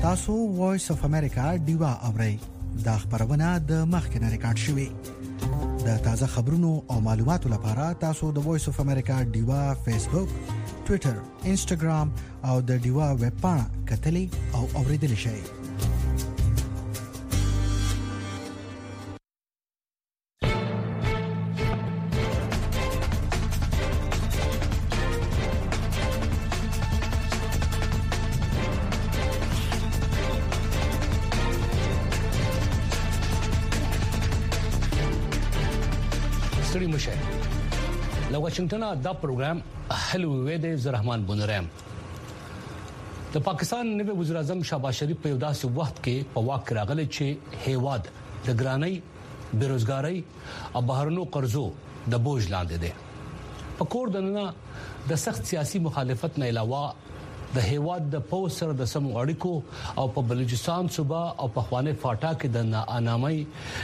تاسو وایس اف امریکا دیوا اورئ دا خبرونه د مخکنه ریکارډ شوې د تازه خبرونو او معلوماتو لپاره تاسو د وایس اف امریکا دیوا فیسبوک ټوئیټر انسټاګرام او د دیوا ویب پاڼه کتلې او اوریدل شئ له واشنگټن دا پروګرام هلو وید زرحمان بنورم د پاکستان نوی وزیر اعظم شهباز شریف په یو داسې وخت کې په واک راغلی چې هیواد د ګرانۍ بیروزګاری او بهرنو قرضو د بوج لاندې دی په کور دننه د سخت سیاسي مخالفت نه علاوه د هیواد د پوسټر د سم اړیکو او په بلوچستان صوبه او په خوانه فاټا کې د ناامنۍ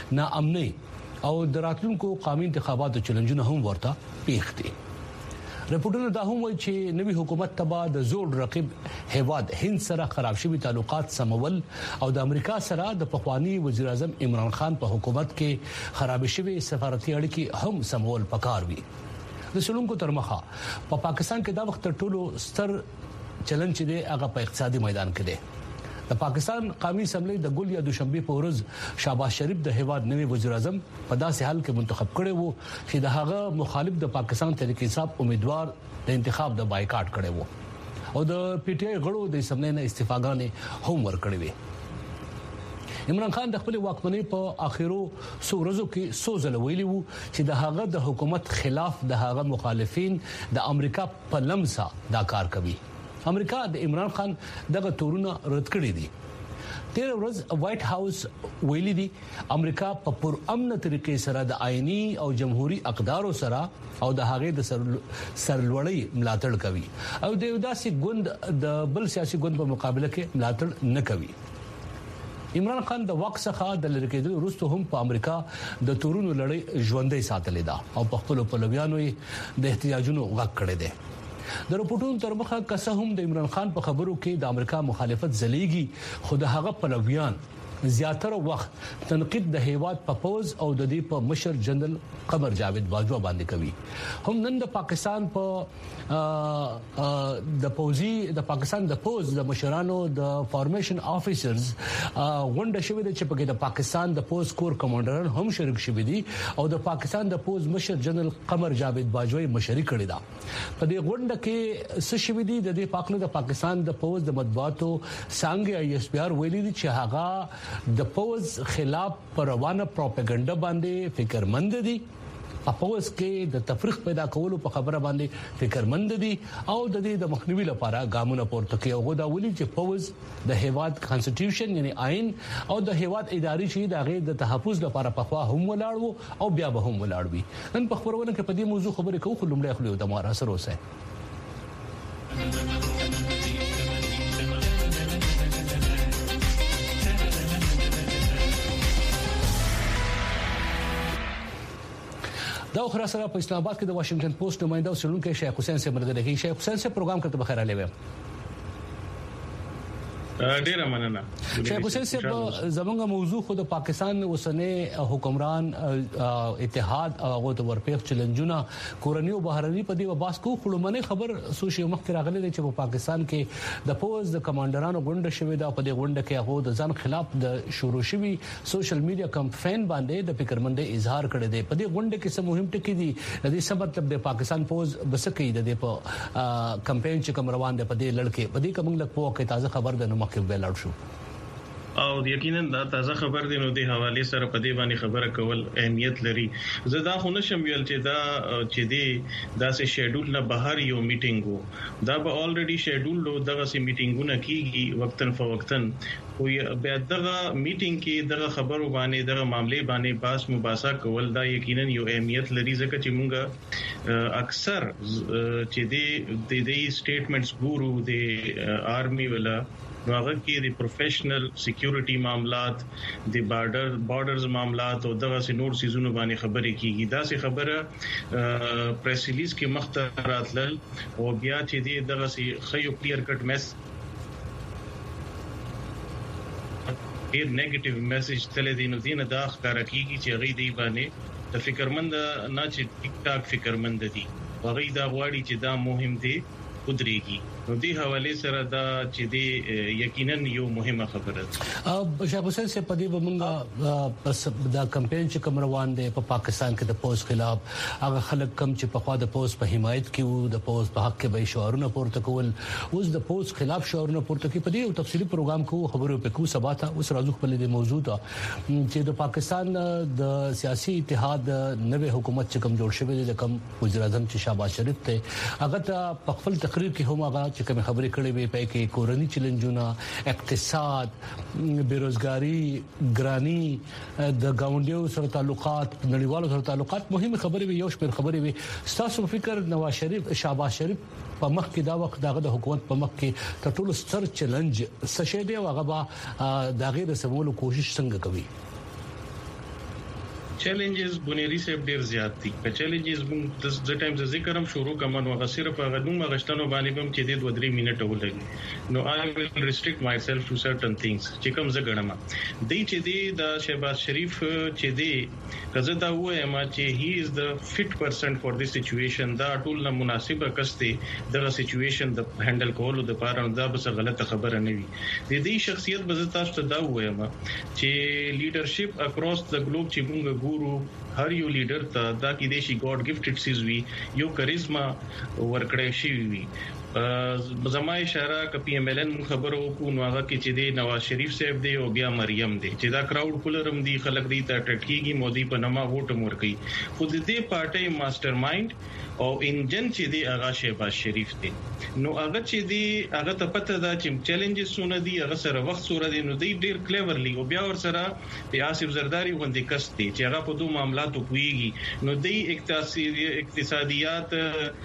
او دراتلونکو قومي انتخاباتو چیلنجونه هم ورته پیښ دي رپورټونه دا هم وایي چې نوی حکومت تبا د زوړ رقیب هیواد هند سره خراب شوی تعلقات سمول او د امریکا سره د پخوانی وزیر اعظم عمران خان په حکومت کې خراب شوی سفارتي اړیکې هم سمول پکار وي د سلونکو ترمخه په پاکستان کې دا وخت ټولو ستر چیلنج دی هغه په اقتصادي میدان کې دی د پاکستان قومي اسمبلی د ګل یا دوشنبه په ورځ شهباز شریف د هیواد نوی وزیر اعظم په داسې حال کې منتخب کړي وو چې د هغه مخالف د پاکستان تحریک انصاف امیدوار د انتخاب د بایکاټ کړي وو او د پی ټی آی غړو د اسمبلی نه استعفاګانې هم ورکړي وي عمران خان د خپل واکمنۍ په اخیرو څو ورځو کې سوزل ویلي وو چې د هغه د حکومت خلاف د هغه مخالفین د امریکا په لمسه دا کار کوي امریکا د عمران خان دغه تورونه رد کړی دي تیر ورځ وایټ هاوس ویلي دي امریکا په پرامن طریقې سره د آئینی او جمهوریت اقدارو سره او د هغې د سرلوړی ملاتړ کوي او د داسې ګوند د بل سیاسي ګوند په مقابله کې ملاتړ نه کوي عمران خان د واک څخه د لری کېدو وروسته هم په امریکا د تورونو لړۍ ژوندۍ ساتلې ده او په خپل پلویانو د احتجاجونو غږ کړی دی د رپورټونو تر مخه کسه هم د عمران خان په خبرو کې د امریکا مخالفت زليږي خو د هغه پلویان زیاتره وخت تنقید د هیواد په پوز او د دې په مشر جنرال قمر جاوید باجوا باندې کوي هم نن د پاکستان په د پاکستان د پوز د مشرانو د فارمیشن افیسرز غونډه شوې ده چې په کې د پاکستان د پوز کور کمانډران هم شریک شوي دي او د پاکستان د پوز مشر جنرال قمر جاوید باجوا مشري کړې ده په دې غونډه کې څه شوي دي د دې پاکستان د پاکستان د پوز د مطبوعاتو څنګه ایس پی آر ویلي دي چې هغه د پوز خلاف روانه پروپاګاندا باندې فکرمند دي اپوز کې د تفریق پیدا کولو په خبره باندې فکرمند دي او د دې د مخنیوي لپاره ګامونه پورته کوي او دا ولي چې پوز د هیواد کانسټیټیوشن یعنی آئین او د هیواد اداري شي د غیر د تحفظ لپاره په خوا هم ولاړو او بیا به هم ولاړوي نن په خبرونه کې په دې موضوع خبرې کوو خو لمړی خو د مارا سره اوسه دا خو را سره په اسلام آباد کې د واشنگټن پوسټ نمائنده او سلونکو شیخ حسین سے مرګ دی شیخ حسین سے پروګرام کته بخیر علی و ډیره مننه شیخ حسین صاحب زمونږ موضوع خو د پاکستان اوسنۍ حکمران اتحاد او هغه د ورپېخ چیلنجونه کورنۍ او بهرني په دې وباس کو خلمنه خبر سوشي مخ راغلي چې په پاکستان کې د پوز د کمانډرانو غونډه شوې ده په دې غونډه کې هغه د ځان خلاف د شروع شوی سوشل میډیا کمپاین باندې د فکرمندۍ اظهار کړی دی په دې غونډه کې څه مهم ټکي دي د دې څه مطلب د پاکستان پوز بسکې د دې په کمپاین چې کوم روان دی په دې لړ کې په دې کوم لک په کې تازه خبر ده نو مخکې ویلاړ شو او یقینا دا تازه خبر دی نو د حواله سره په دې باندې خبره کول اهمیت لري زه دا خو نشم ویل چې دا سه شیډول نه بهر یو میټینګ وو دا به الریډي شیډول لو دغه سه میټینګونه کیږي وقتن فوقتن خو بیا دغه میټینګ کې دغه خبرو باندې دغه معاملې باندې باس مباحثه کول دا یقینا یو اهمیت لري ځکه چې موږ اکثر چې د سټیټمنټس ګورو د آرمي ولا هغه کې د پروفیشنل سکیورټي معاملات د بارډرز معاملات او دغه نور سيزونو باندې خبرې کیږي دا سه خبره پریس ریلیز کې مختاراتل او بیا چې دغه سه خيو کلیر کټ میس ډیر نیگیټیو میسج تل دي نو دینه دا ښکارا کیږي چې غي دی باندې د فکرمند نه چې ټیک ټاک فکرمند دي هغه دا غواړي چې دا مهم دي ودرېږي نو دې حواله سره دا چې دې یقینا یو مهمه خبره ده شاه حسین سے پدې ومنګا پس دا کمپاین چې کوم روان دی په پاکستان کې د پوز خلاف هغه خلک کم چې په خوا د پوز په حمایت کې وو د پوز په حق کې به شعارونه پورته کول اوس د پوز خلاف شعارونه پورته کې پدې یو تفصیلی پروګرام کو خبرو په کو سبا ته اوس راځو په دې موضوع ته چې د پاکستان د سیاسي اتحاد نوې حکومت چې کوم جوړ شوی دی د کوم وزیر اعظم چې شهباز شریف ته هغه ته په خپل تقریر کې هم هغه چې کوم خبرې کړې وي په کې کورنۍ چیلنجونه اقتصاد بیروزګاری ګرانی د گاونډیو سره تعلقات نړیوالو سره تعلقات مهمه خبرې وي یو شمېر خبرې وي تاسو فکر نواز شریف شهباز شریف په مخ کې دا وخت دغه د حکومت په مخ کې تر ټولو ستر چیلنج څه شی دی هغه به د غیر سمولو کوشش څنګه کوي چیلنجز بنيري سیب ډیر زیات دي په چیلنجز د ټایم ز ذکر هم شروع کوم نو هغه صرف هغه نوم غشتنو باندې هم چې د 2-3 منټه ولګي نو I will restrict myself to certain things چې کوم زګړم دی چې دی د شهباز شریف چې دی کزه دا وایم چې he is the fit person for this situation دا ټول نه مناسبه کسته دغه سچويشن د هندل کولو د پاره دا بس غلطه خبره نه وي د دې شخصیت به تاسو ته دا وایم چې لیډرشپ اکراس د ګلوب چې موږ ګورو هر یو لیډر ته دا کې دیشي ګاډ گفټډ سیز وی یو کریزما ورکړې شي وی زما اشاره ک پی ایم ال ان خبرو کو نو هغه کې چې دی نواز شریف صاحب دی او بیا مریم دی چې دا کراود پولرم دی خلک دی ته ټټکیږي مودي په نما ووټ مور کوي خو دې پارټي ماستر مایند او انجن چې دی هغه شهباز شریف دی نو هغه چې دی هغه ته پته دا چې چیلنجز سونه دی هغه سره وخت سره دی نو دی ډیر کلیورلی او بیا ور سره په آصف زرداری باندې کس دی چې هغه په دوه معاملاتو کوي نو دی اقتصادیات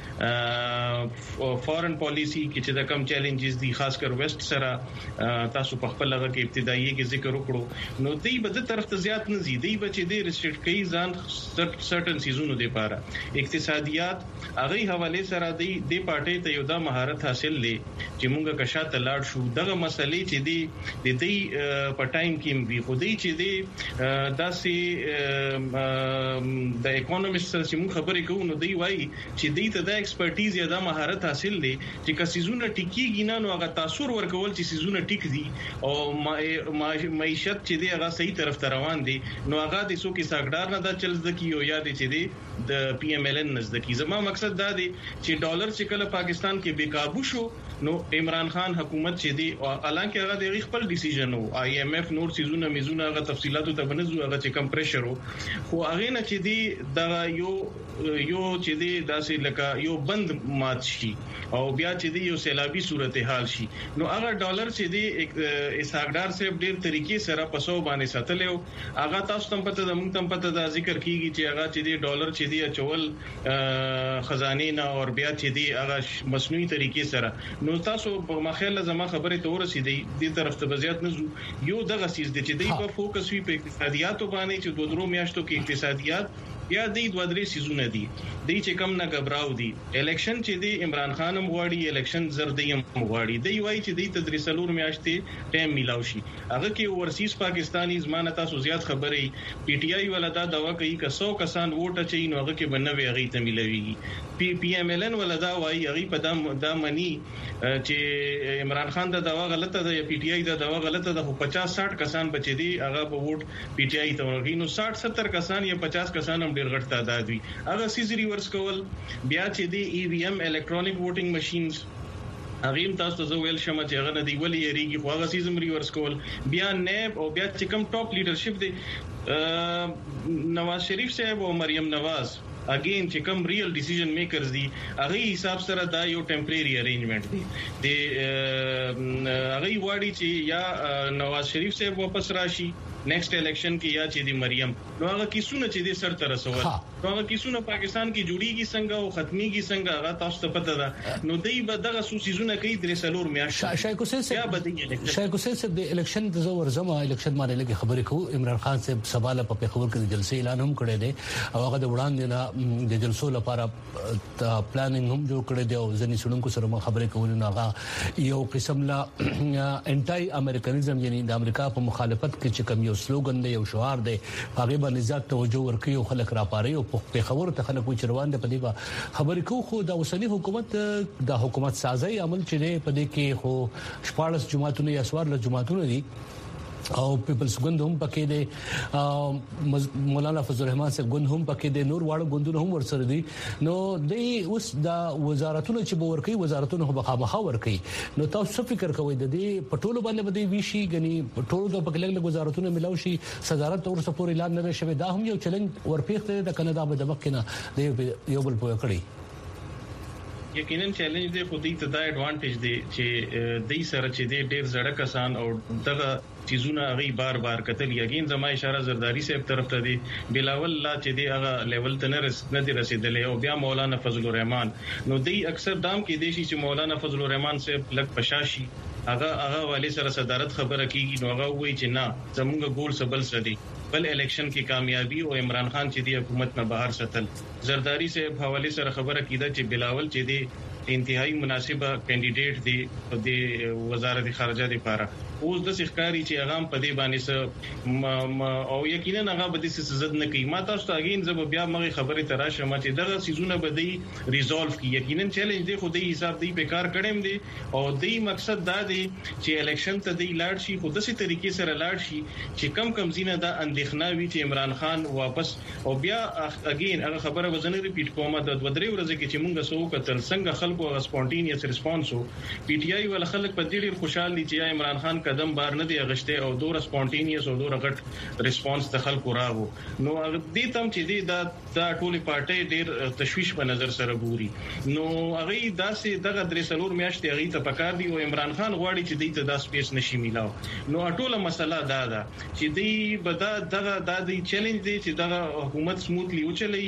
فورن پالیسی کې چې دا کم چیلنجز دي خاص کر ویسٹ سره تاسو په خپل لغه کې ابتدایي کې ذکر وکړو نو دی به د طرف ته زیات نه زی دی بچي دی ریسټریکټ کوي ځان سرټن سیزونو دی پاره اقتصادیات هغه حواله سره دی د پارټي ته یو دا مهارت حاصل لې چې مونږه کشاته لاړ شو دغه مسلې چې دی د دې په ټایم کې وی خو دی چې دی داسې د اکونومیست چې مونږ خبرې کوو نو دی وایي چې دی ته د ایکسپرټیز یا د مهارت حاصل دی چې کسيزونه ټیکيږي نه نو هغه تاثیر ورکول چې سيزونه ټیک دي او معیشت چې دی هغه صحیح طرف ته روان دي نو هغه د سو کې ساګدار نه دا چل ځکه یو یاد چې دی د پی ایم ال ان نزدکی زما مقصد دا دی چې ډالر چې کله پاکستان کې بے قابو شو نو عمران خان حکومت چې دی حالانکه هغه د خپل ډیسیژن او آی ایم ایف نور سيزونه میزونه هغه تفصيلاتو ته بنځو هغه چې کم پریشر خو هغه نه چې دی دا یو چې دی داسې لکه یو بند مات شي او بیا چې دی یو سیلابي صورتحال شي نو هغه ډالر چې دی اسحاقدار صاحب ډیر طریقې سره پسو باندې ساتلو هغه تاسو تم پته د موږ تم پته دا ذکر کیږي چې هغه چې دی ډالر چې دی اچول خزانه نه او بیا چې دی هغه مصنوعي طریقې سره نو تاسو په مخاله زما خبره ته ورسېدې دې طرف ته بزیات نه یو دغه سیس دی چې دی په فوکس وی په اقتصادیاتو باندې چې 2 میاشتو کې اقتصادیات یا د 2-3 سيزونه دي د چې کم نه غبراو دي الیکشن چې دی عمران خان هم غواړي الیکشن زردیم غواړي دی وایي چې د تدریسلور میاشتې ټایم میلاو شي هغه کې ورسیز پاکستانی زمانه تاسو زیات خبرې پی ټی آی ولا دا دوا کوي ک 100 کسان ووټ اچي نو هغه کې بنوي هغه ته ملويږي پی ایم ال ان ولا دا وایي هغه په دا منی چې عمران خان دا دوا غلطه ده یا پی ټی آی دا دوا غلطه ده خو 50-60 کسان بچي دي هغه په ووټ پی ټی آی ته ورغی نو 60-70 کسان یا 50 کسان هم ډیر غټ تعداد وي هغه سیز ریورس کول بیا چې دی ای وی ایم الکترونیک ووټینګ ماشينز اغیم تاسو ته ویل شمه چې هغه ندی ولې یریږي خو هغه سیزم ریورس کول بیا نیب او بیا چې کوم ټاپ لیډرشپ دی نواز شریف صاحب او مریم نواز اگین چې کوم ریل ډیسیژن میکرز دي هغه حساب سره دا یو ټمپرری ارینجمنٹ دی د هغه واړی چې یا نواز شریف صاحب واپس راشي نیکسټ الیکشن کې یا چې د مریم نو هغه کیسونه چې د سر تر رسول نو هغه کیسونه پاکستان کې جوړیږي څنګه او ختميږي څنګه هغه تاسو ته پته ده نو دوی به دغه سوسیزونه کوي درې سلور میاشتې شایق حسین صاحب د الیکشن د زور زما الیکشن باندې لګي خبرې کوو عمران خان صاحب سباله په خبر کې د جلسې اعلان هم کړی دی او هغه د وړاندې نه د جلسو لپاره پلانینګ هم جوړ کړی دی او ځنی سړونکو سره خبرې کول نو هغه یو قسم لا انټای امریکانیزم یعنی د امریکا په مخالفت کې چې کوم یو سلوګن دی یو شعار دی هغه باندې زیات توجه ورکوي او خلک راپاري او په خبرو ته خلک وچ روان دي په دې خبرې کوو خو د اوسنی حکومت د حکومت سازي عمل چې دی په دې کې خو 14 جماعتونه یا 14 جماعتونه دي او پیپلز ګوند هم پکې دي مولانا فضل الرحمن صاحب ګوند هم پکې دي نور واړه ګوندونه هم ورسره دي نو د اوس د وزارتونو چې به ورکي وزارتونو به خامخا ورکي نو تاسو فکر کوئ د دې پټولو باندې بده ویشي غني پټولو د پکې لګ وزارتونو ملاوي شي صدارت اور سپور اعلان نه شوی دا هم یو چیلنج ورپېخته د کاناډا په دمکه نه د یو بل پوي کړی یقینا چیلنج دی خو دې ته دا ایڈوانټیج دی چې دې سره چې دې ډېر زړه کسان او دغه چیزونه غي بار بار قتل یقین زما اشاره زرداری صاحب طرف ته دی بلاول لا چې دی هغه لیول ته نه دی رسیدلې او بیا مولانا فضل الرحمن نو دی اکثر دام کې دی چې مولانا فضل الرحمن صاحب لګ پشاشي هغه والی سره صدارت خبره کیږي نو هغه وایي چې نه زمونږ ګول سبل سدي بل الیکشن کې کامیابی او عمران خان چې دی حکومت نه بهر ستل زرداری صاحب حواله سره خبره کیده چې بلاول چې دی انتهایی مناسبه کینډیډیټ دی د وزارت خارجه لپاره اوس د ښکاری چې هغه په دې باندې او یقینا هغه به د سزد نه کوي ما تاسو ته اگین زب بیا مغه خبره تراشه ما چې دغه سيزونه به دی ریزولف کی یقینا چیلنج دی خو د حساب دی په کار کړم دی او د مقصد دا دی چې الیکشن ته دی لاړ شي خو د سې طریقې سره لاړ شي چې کم زینه دا اندېښنه وي چې عمران خان واپس او بیا اگین هغه خبره وزنه ریپیټ کوم د 2-3 ورځې کې چې مونږ سو کتل څنګه خلکو سپونټینیس ریسپانس وو پی ټی آی ول خلک په دې ډیر خوشاله دي چې عمران خان قدم بار نه دی غشته او دوه سپونټینیس او دوه غټ ریسپانس د خلکو راغو نو دې تم چې دی دا ټولي پارټي ډیر تشويش په نظر سره ګوري نو هغه داسې دغه درې سلور میاشتې هغه ته پکار دی او عمران خان غواړي چې دې ته دا سپیس نشي میلاو نو ټوله مسله دا ده چې دی بدا دغه د چیلنج دی چې دغه حکومت سموتلی وچلي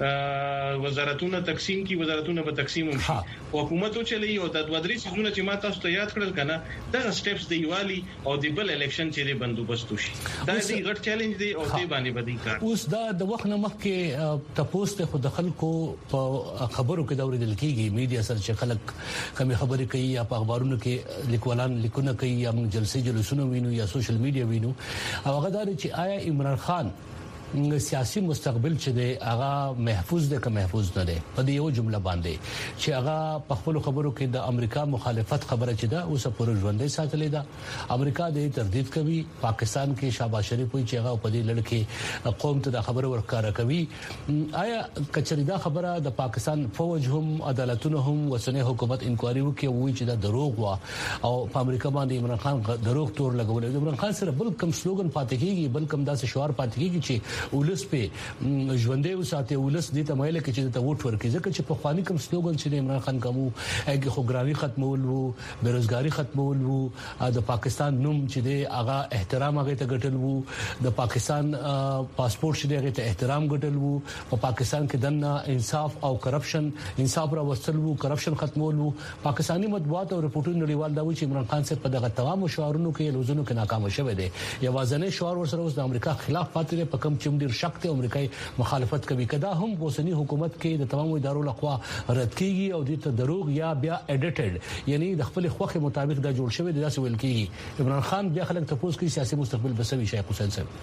وزارتونه تقسیم کی وزارتونه په تقسیم شي حکومت وچلي او د 2-3 سيزونه چې ما تاسو ته یاد کړل کنه دغه سټیپس دی والی او د بل الیکشن چې دی بندوبست وشي دا دی غټ چیلنج دی او دی باندې بدی کار اوس دا د وخت نه مخکې تاسو ته خود خلکو په خبرو کې دا ورېدل کیږي میډیا سره چې خلک کوم خبرې کوي یا په اخبارونو کې لیکوالان لیکونه کوي یا موږ جلسونه وینو یا سوشل میډیا وینو او هغه دا چې آیا عمران خان سیاسي مستقبل چې دی هغه محفوظ دی که محفوظ نه دی په دې یو جمله باندې چې هغه په خپل خبرو کې د امریکا مخالفت خبره چې دا اوس پورې ژوندې ساتلې ده امریکا دې تردید کوي پاکستان کې شهباز شریف وایي چې هغه په دې لړ کې قوم ته د خبره ورکاره کوي آیا کچري دا خبره د پاکستان فوج هم عدالتونه هم وسنه حکومت انکوایري وکړي وایي چې دا دروغ و او په امریکا باندې عمران خان دروغ تور لګول عمران خان سره بل کم سلوګن پاتې کیږي بل کم داسې شعار پاتې کیږي چې ولس په ژوندې وساتي ولس دې ته مایل کې چې ته ووټ ورکړي ځکه چې په خواني کوم سلوګن چې عمران خان کوم هغه خوګرانی ختمول وو بیروزګاری ختمول وو د پاکستان نوم چې دی هغه احترام هغه ته ګټل وو د پاکستان پاسپورت چې دی هغه ته احترام ګټل وو په پاکستان کې دنه انصاف او کرپشن انصاف را وصل وو کرپشن ختمول وو پاکستانی مطبوعات او رپورټونو نړیوال دا و چې عمران خان صاحب په دغه تمام شعارونو کې لوزونو کې ناکام شوه دی یوازنه شعار ورسره اوس د امریکا خلاف پاتې په کم چم ډیر شک ته امریکایي مخالفت کوي کدا هم اوسنی حکومت کې د تمام ادارو لخوا رد کیږي او د دروغ یا بیا اډیټډ یعنی د خپل خوخه مطابق دا جوړ شوی د داسې ویل کیږي عمران خان بیا خلک تاسو کې سیاسي مستقبل بسوي شیخ حسین صاحب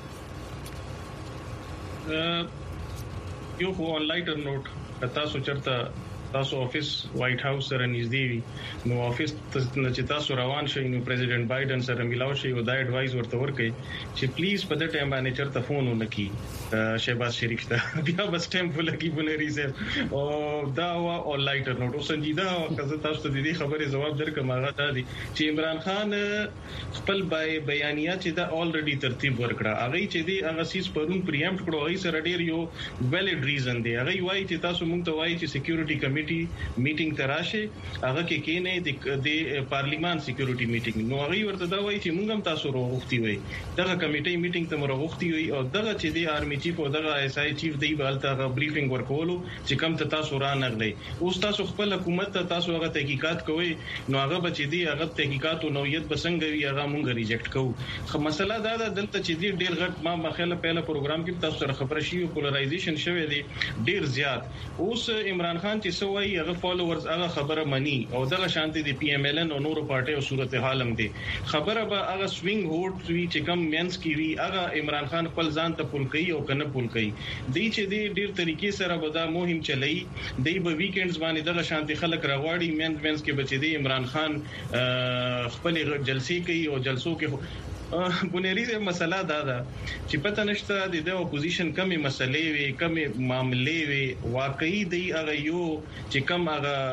یو خو اون لایټر نوٹ تاسو چرته تاسو افیس وایټ هاوس سره نږدې وي نو افیس چې تاسو روان شئ نو پریزیډنت بایدن سره ملاو شئ او دا ایڈوایز ورته ورکړي چې پلیز په دې ټایم باندې چرته فون ونکړي شهباز شریف ته بیا بس ټایم ولګي بنري سه او دا او لایټر نوټ او سنجیده کزه تاسو ته دې خبره جواب درکم هغه دا دي چې عمران خان خپل بیانیات چې دا الریډي ترتیب ورکړه هغه چې دی هغه سیس پرون پریمپټ کړو هغه سره ډیر یو ویلیډ ریزن دی هغه وایي چې تاسو مونږ ته وایي چې سکیورټي کمیټي میټینګ تراشه هغه کې کینه د پارلیمان سکیورټي میټینګ نو هغه ورته دا وایي چې موږ هم تاسو وروغتي وي دغه کمیټي میټینګ ته وروغتي وي او دغه چې د آرمي چیف او دغه اس آی چیف دی بالته بریفینګ ورکولو چې کوم ته تاسو را نغلي اوس تاسو خپل حکومت ته تاسو هغه تحقیقات کوي نو هغه بچی دی هغه تحقیقات او نوعیت بسنګ وی هغه مونږ ریجیکټ کوو خو مسله دا ده دلته چې دی ډیر غټ ما مخاله پهله پروګرام کې تاسو سره خبره شي پولرایزیشن شوی دی ډیر زیات اوس عمران خان چې سوای هغه فالوورز هغه خبره مني او دغه شانتي دی پی ام ال ان او نورو پارټي او صورتحال هم دي خبره به هغه سوینګ هوټ وی چې کم مینس کی وی هغه عمران خان خپل ځان ته پول کوي او کنه پول کوي دی چې دی ډیر طریقې سره به دا مهم چلای دی به ویکندز باندې دغه شانتي خلک راغواړي مینس کې بچی دی عمران خان خپل جلسې کوي او جلسو کې بنيري مسله دا ده چې پته نشته د اپوزیشن کمی مسلې وي کمی معاملې وي واقعي دی هغه یو چې کم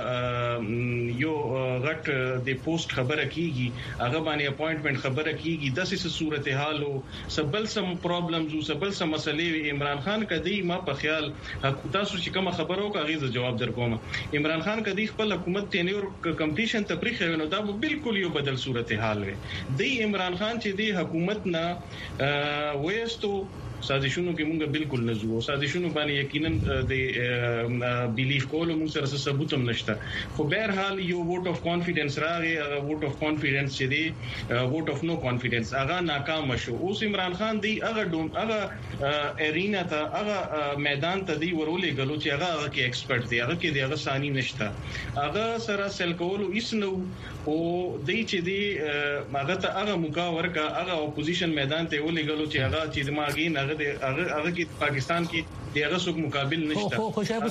هغه یو غټ د پوسټ خبره کیږي هغه باندې اپوینټمنٹ خبره کیږي د څه صورتحال او سبل سم پرابلمز او سبل سم مسلې وي عمران خان کدی ما په خیال تاسو چې کوم خبرو کاغذ جواب درکوم عمران خان کدی خپل حکومت تنور کمپټیشن تفریح نو دا بالکل یو بدل صورتحال وي دی عمران خان چې حکومت نه وېستو سازشونو کې مونږ بالکل نه زو سازشونو باندې یقینا د بیلیف کول مونږ سره ثبوت هم نشته خو بهر حال یو ووټ اف کانفیډنس راغی ووټ اف کانفیډنس چې دی ووټ اف نو کانفیډنس هغه ناکام شو اوس عمران خان دی هغه ارینا ته هغه میدان ته دی ورولې غلو چې هغه کې ایکسپرت دی هغه کې دی هغه ثاني نشته هغه سره سل کول ایسنو او دی چې دی هغه ته هغه موقع ورکا هغه اپوزیشن میدان ته ولې غلو چې هغه چې دماغي هغه کې پاکستان کې دغه څوک مقابل نشته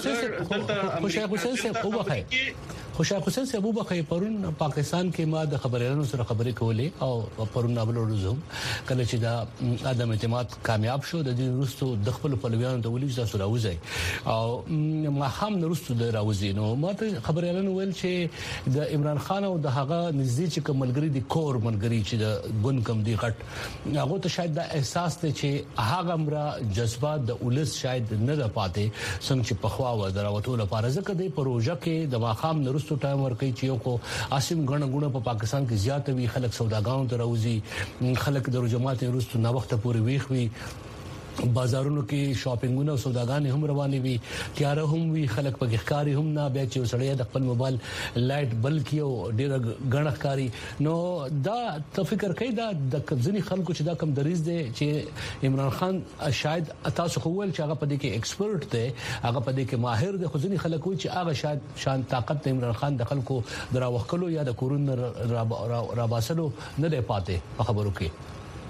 خوشحال حسین صاحب وبخې پرون پاکستان کې ما د خبرونو سره خبرې کولې او پرون نابل ورزوم کله چې دا عدم اعتماد کامیاب شو د دې وروسته د خپل پلویانو ته ولې تاسو راوځي او ما هم وروسته د راوځي نو ما ته خبرونه ویل چې د عمران خان او د هغه نږدې چې کوملګری دي کور ملګری چې د ګون کم دي غټ هغه ته شاید د احساس ته چې هغه مرا جذبات د ولس شاید نه د پاتې څنګه چې په خوا و دراوتو لپاره ځکه د پروژه کې د واخام نرستو ټایم ورکړي چې یو کو اسیم غنغونه په پاکستان کې زیات وی خلک سوداګانو ته راوځي خلک د جماعت نرستو نه وخت پورې ویخ وی بازارونو کې شاپینګونه او سوداګانې هم روانې وي تیار هم وي خلک په ښکاری هم نه بیا چې وسړی د خپل موبایل لایټ بل کیو ډیر غنښکاری نو دا تفکر کوي دا د ځینی خلکو چې دا کم دریز دي چې عمران خان شاید تاسو خول چې هغه په دې کې ایکسپرت دی هغه په دې کې ماهر دی خو ځینی خلکو چې هغه شاید شان طاقت عمران خان د خلکو دراوخلو یا د کورون راباسلو نه دی پاتې په خبرو کې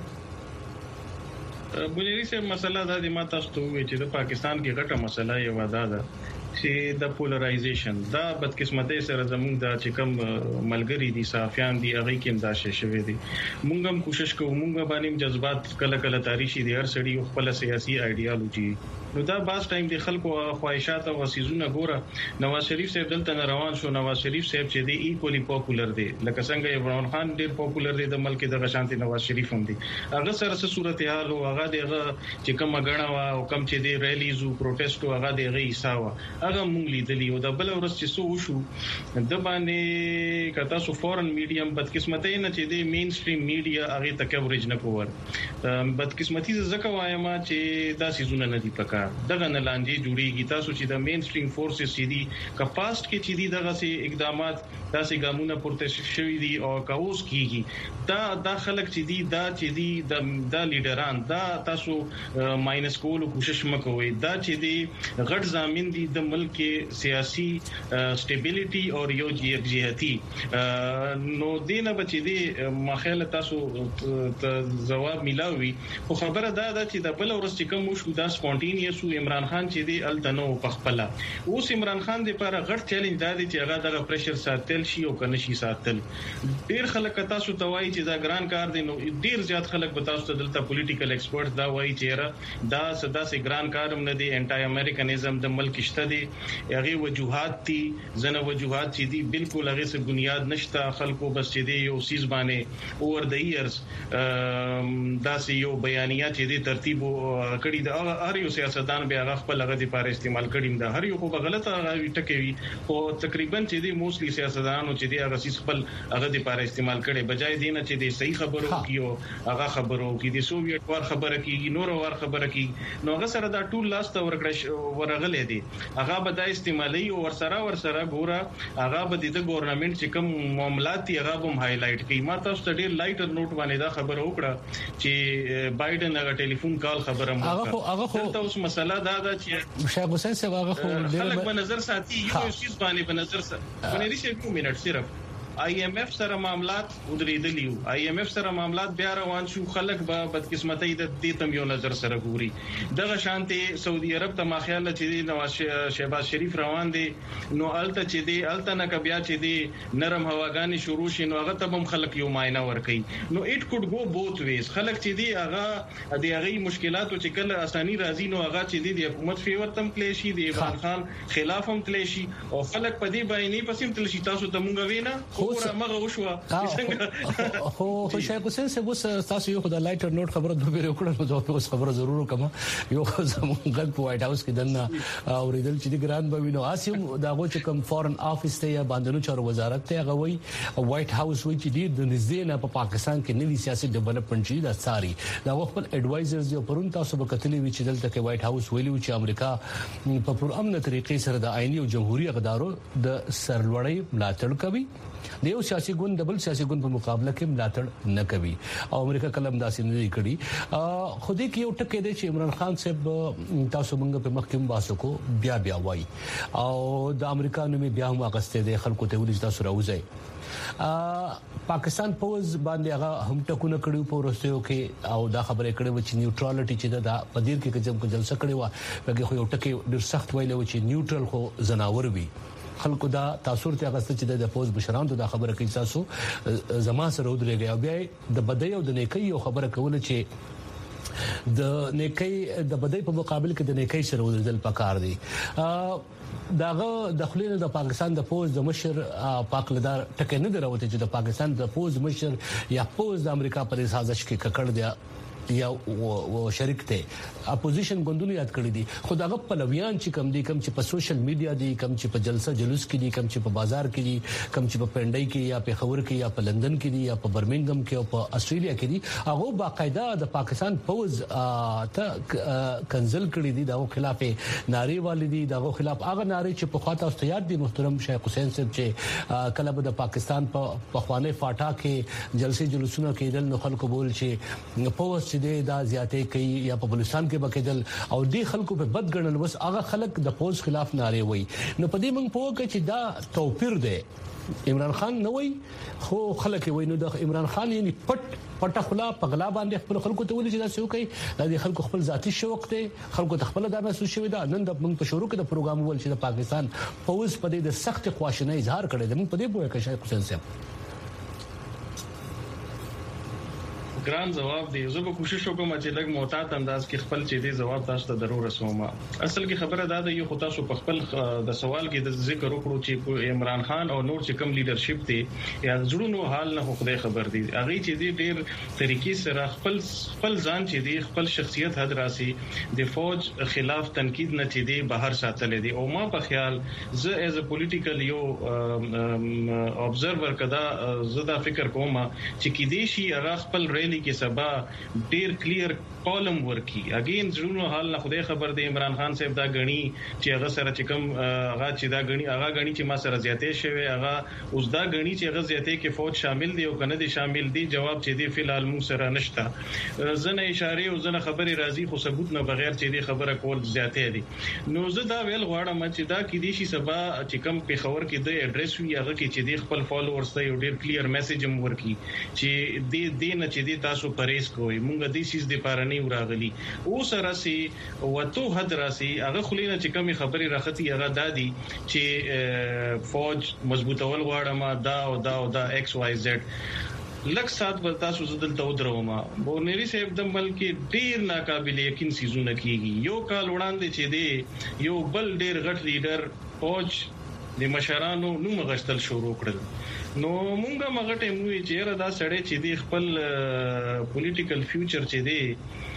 بنيري سه مسله دا د ما تاسو ته وی چې د پاکستان کې غټه مسله یو ده چې د پولرایزیشن دا بدقسمتۍ سره زموږ د چې کوم ملګری دي صحافیان دي هغه کې انداشه شوی دي موږ هم کوشش کوو موږ باندې جذبات کله کله تاریخي دي هر سړي خپل سیاسي ایډیالوژي نو دا باز ټایم د خلکو خواهشات او سيزونه ګوره نواز شریف صاحب دلته روان شو نواز شریف صاحب چې دی ایکولی پاپولر دی لکه څنګه عمران خان ډیر پاپولر دی د ملک د غشانتي نواز شریف هم دی هغه سره صورتحال او هغه دغه چې کوم غړا او کم چې دی ریلیز او پروټیسټ او هغه دغه حساب هغه مونږ لیدلی او د بل ورځ چې سو شو د باندې کتا سو فورن میډیم بدقسمتۍ نه چې دی مین سټریم میډیا هغه تکوریج نه کوور بدقسمتۍ زکه وایم چې دا سيزونه نه دی پکا دغه نه لاندې جوړیږي تاسو چې د مین سټریم فورسز چې دي کپاسټ کې چې دي دغه سي اقدامات داسې ګامونه پورته شوي دي او کاوس کیږي دا خلک چې دي دا چې دي د لیډران دا تاسو ماینس کولو کوشش مکوئ دا چې دي غټ ضامن دي د ملک سیاسي سټیبিলিټي او یو جهتي نو دینه بچی دي مخاله تاسو جواب ملاوي خو خبره دا چې د بل ورځ چې کوم شو دا سپونټینیس عمران خان چې دی التنو پخپلا اوس عمران خان د لپاره غټ چیلنج دا دی چې هغه دغه پریشر ساتل شي او کنه شي ساتل ډیر خلک تاسو ته وایي چې دا ګران کار دی نو ډیر زیات خلک به تاسو ته دلته پولیټیکل ایکسپرټس دا وایي چې دا صدا سي ګران کارم نه دی انټای امریکانیزم د ملک شته دی هغه وجوهات دي زنه وجوهات چې دي بالکل هغه څه بنیاد نشته خلکو بس چې دی یو سیز باندې اوور د ایرز دا سي یو بیانیه چې دی ترتیب کړي د هر یو سیاست سیاستدان به هغه خپل هغه د پاره استعمال کړي دا هر یو په غلطه ټکوي او تقریبا چې د موسلی سیاستدانو چې د هغه خپل هغه د پاره استعمال کړي بجای دینه چې د صحیح خبرو کیو هغه خبرو کې د سوویت وار خبره کیږي نور وار خبره کیږي نو هغه سره دا ټول لاس ته ورغلې دي هغه به د استعمالي او ورسره ګوره هغه به د ګورنمنت چې کوم معاملات دي هغه به هایلایټ کوي ما تاسو ته ډیر لایټر نوٹ باندې دا خبره وکړه چې بایدن هغه ټلیفون کال خبره مو هغه ته اوس مسله دا ده چې شاه حسین صاحب هغه خو خلک په نظر ساتي یو شیز باندې په نظر ساتي باندې شي 2 منټ صرف IMF سره معاملات ودرېدلیو IMF سره معاملات بیا روان شو خلک به بدقسمتۍ د دې تم یو نظر سره ګوري دغه شانته سعودي عرب ته ماخیاله چې نواز شهباز شریف روان دي نو الته چې دی الته نه کبیا چې دی نرم هواګانی شروع شي نو هغه ته هم خلک یو معاینه ور کوي نو اټ کوډ گو بوث ویز خلک چې دی هغه د هغه مشکلاتو چې کله اساني راځي نو هغه چې دی د حکومت فیور تم کلی شي د عمران خان خلاف هم کلی شي او خلک په دې باندې پسیم تل شي تاسو ته مونږ وینا مغه وشو خو شیخ حسین سے بس تاسو یو خدای لایټر نوٹ خبره دوه بیره وکړه نو اوس خبره ضرور کوم یو زمونږ په وایټ هاوس کې دنه اوریدل چې ګران به وینو اسیم دا غو چې کوم فورن افیس ته یا باندې چارو وزارت ته غوي وایټ هاوس وی چې د نږدې نه په پاکستان کې نوي سیاسي ډیولپمنٹ چي دا ساري دا خپل ایڈوایزرز یو پرون تاسو به کتلې وی چې دلته کې وایټ هاوس ویلو چې امریکا په پرامن طریقې سره د آئینی او جمهوریت اقدارو د سرلوړی ملاتړ کوي د یو سیاسي ګوند د بل سیاسي ګوند په مقابله کې ملاتړ نه کوي او امریکا کلم داسې نه کړي خو دې کې یو ټکی دی چې عمران خان صاحب تاسو موږ په مخکې باسو کو بیا وای او د امریکا نومي بیا هم واغسته دي خلکو ته ولې تاسو راوځي پاکستان پوز باندې هغه هم ټکونه کړیو په ورستیو کې او دا خبره کړې و چې نیوټرالټي چې دا پدیر کې کوم جلسه کړې و هغه خو یو ټکی ډیر سخت ویلو چې نیوټرل خو زناور وي خلکو دا تاثیر ته غسته چې د پوز بشران ته دا خبره کوي تاسو زما سره ودرېږي او بیا د بدی او د نیکی یو خبره کوله چې د نیکی د بدی په مقابل کې د نیکی سره ودرېدل پکار دي داغه داخلي د پاکستان د پوز د مشر پاکلدار ټکه نه دروته چې د پاکستان د پوز مشر یا پوز د امریکا پر سازش کې ککړ دی یا شریک ته اپوزیشن ګوندونه یاد کړی دي خداغه پلویان چې کم دي کم چې په سوشل میډیا دي کم چې په جلسه جلوس کې دي کم چې په بازار کې دي کم چې په پنډای کې یا په خبر کې یا په لندن کې دي یا په برمنګم کې او په استرالیا کې دي هغه باقاعده د پاکستان پوز ته کنزل کړی دي دغه خلاف ناری والدي دغه خلاف هغه ناری چې په خاطر استیاد دي محترم شیخ حسین صاحب چې کله د پاکستان په خوانه فاټا کې جلسه جلوسونه کېدل نو خلکو بول چې پوز دا زیاتې کوي یا په بلوچستان کې بکیدل او دی خلکو په بد ګڼل بس هغه خلک د پوز خلاف ناره وي نو په دې موږ پوه کې چې دا توپیر دی عمران خان نه وي خو خلک وي نو د عمران خان یعنی پټه خلا پغلا باندې خپل خلکو ته ولې چې دا څه کوي د خلکو خپل ذاتی شوق دی خلکو ته خپل دا محسوس شوی دا نن د موږ په شروع کې د پروګرام ول چې د پاکستان پوز په دې د سخت خواشنۍ اظهار کړي د موږ په دې پوهه کې شیخ حسین صاحب ګران جواب دی زه به کوشش وکم چې لږ محتاط انداز کې خپل چې دی جواب تاسو ته ضرور رسوم اصل کې خبره دا ده یو خو تاسو په خپل د سوال کې د ذکر وکړو چې عمران خان او نور چې کم لیدرشپ دی یا ځړونو حال نه خدای خبر دی هغه چې دی ډیر طریقې سره خپل ځان چې دی خپل شخصیت حد راسي د فوج خلاف تنقید نه چې دی بهر ساتل دي او ما په خیال زه ایز ا پولیټیکل یو ابزرور کدا زه دا فکر کوم چې کې دی شي هغه خپل ریلی کې سبا ډیر کلیر کالم ورکی اگین ضرورو حال نه خدای خبر دی عمران خان صاحب دا غنی چې هغه سره چې کوم هغه چې دا غنی چې ما سره زیاتې شوی هغه اوس دا غنی چې هغه زیاتې کې فوج شامل دی او کنه دي شامل دي جواب چې دی فلحال مو سره نشته زنه اشاره او زنه خبري راځي خو ثبوت نه بغیر چې دی خبره کول زیاتې دي نو زه دا ویل غواړم چې دا کې دي شي سبا چې کوم په خبر کې د اډریس وی هغه کې چې دی خپل فالوورز ته یو ډیر کلیر میسج هم ورکی چې دې نه چې دی تاسو پریس کوی مونږ د سیس د پارني وراغلی او سره سي وته حد راسي هغه خلینه چې کومي خبري راختی هغه دادي چې فوج مضبوطول غواړم دا ایکس واي زد لک سات ورتا سو زدل ته ودروما بورنيري صاحب د ملک ډیر ناقابل یقین سيزونه کیږي یو کال وړاندې چې دی یو بل ډیر غټ لیډر فوج د مشرانو نوم غشتل شروع کړل نو مونږه مغټه موي چې را دا سړی چې دی خپل پولیټیکل فیوچر چې دی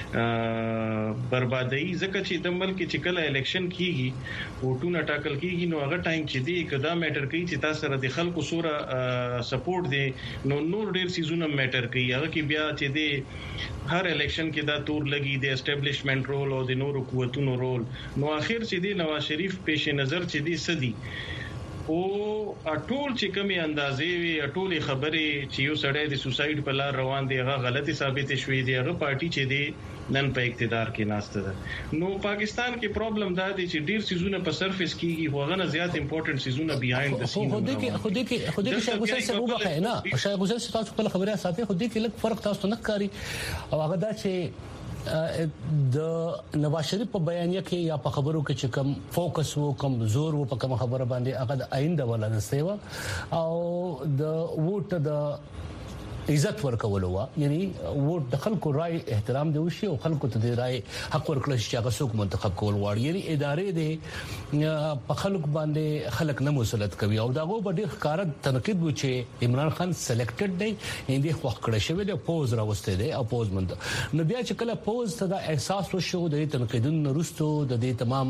بربادي ځکه چې د ملک چې کله الیکشن کیږي ووټونه ټاکل کیږي نو هغه ټایم چې دی کدا میټر کوي چې تاسو سره د خلکو سره سپورټ دی نو نور ډیر سيزونه میټر کوي هغه کې بیا چې دی هر الیکشن کې دا تور لګي د اسټابلیشمنت رول او د نورو قوتونو رول نو اخر چې دی نواز شریف پیش نظر چې دی سدي او ټول چې کومي اندازې وي ټول خبرې چې یو سړی د سوساید په لار روان دی هغه غلطي ثابت شوې دی هغه پارټي چې دی نن په اقتدار کې ناشته ده نو پاکستان کې پرابلم دا دی چې ډیر سيزونه په سرفیس کېږي هغه نه زیات امپورټنت سيزونه بیهایند د سین خو دې کې شاید حسین صاحب وبخښه نه شاید حسین صاحب تاسو په خبره ساتي خو دې کې لږ فرق تاسو نه ښکاري او هغه دا چې د نواز شریف په بیانیه کې یا په خبرو کې چې کم فوکس وو کم زور وو په کوم خبره باندې هغه د آینده ولا نسېوا او د ووټ د عزت ورکول وا یعنی ووټ د خلکو رائے احترام دی وشي او خلکو ته د رائے حق ورکړل شي هغه څوک منتخب کول غواړي یعنی ادارې د په خلک باندې خلک نه مسلط کوي او داغه په ډېر ښکار تنقید و چې عمران خان سلیکټډ دی هندي خوښ کړی شوی دی پوز راوسته دی او پوز مند نو بیا چې کله پوز ته دا احساس وشو د تنقیدونو وروسته د دې تمام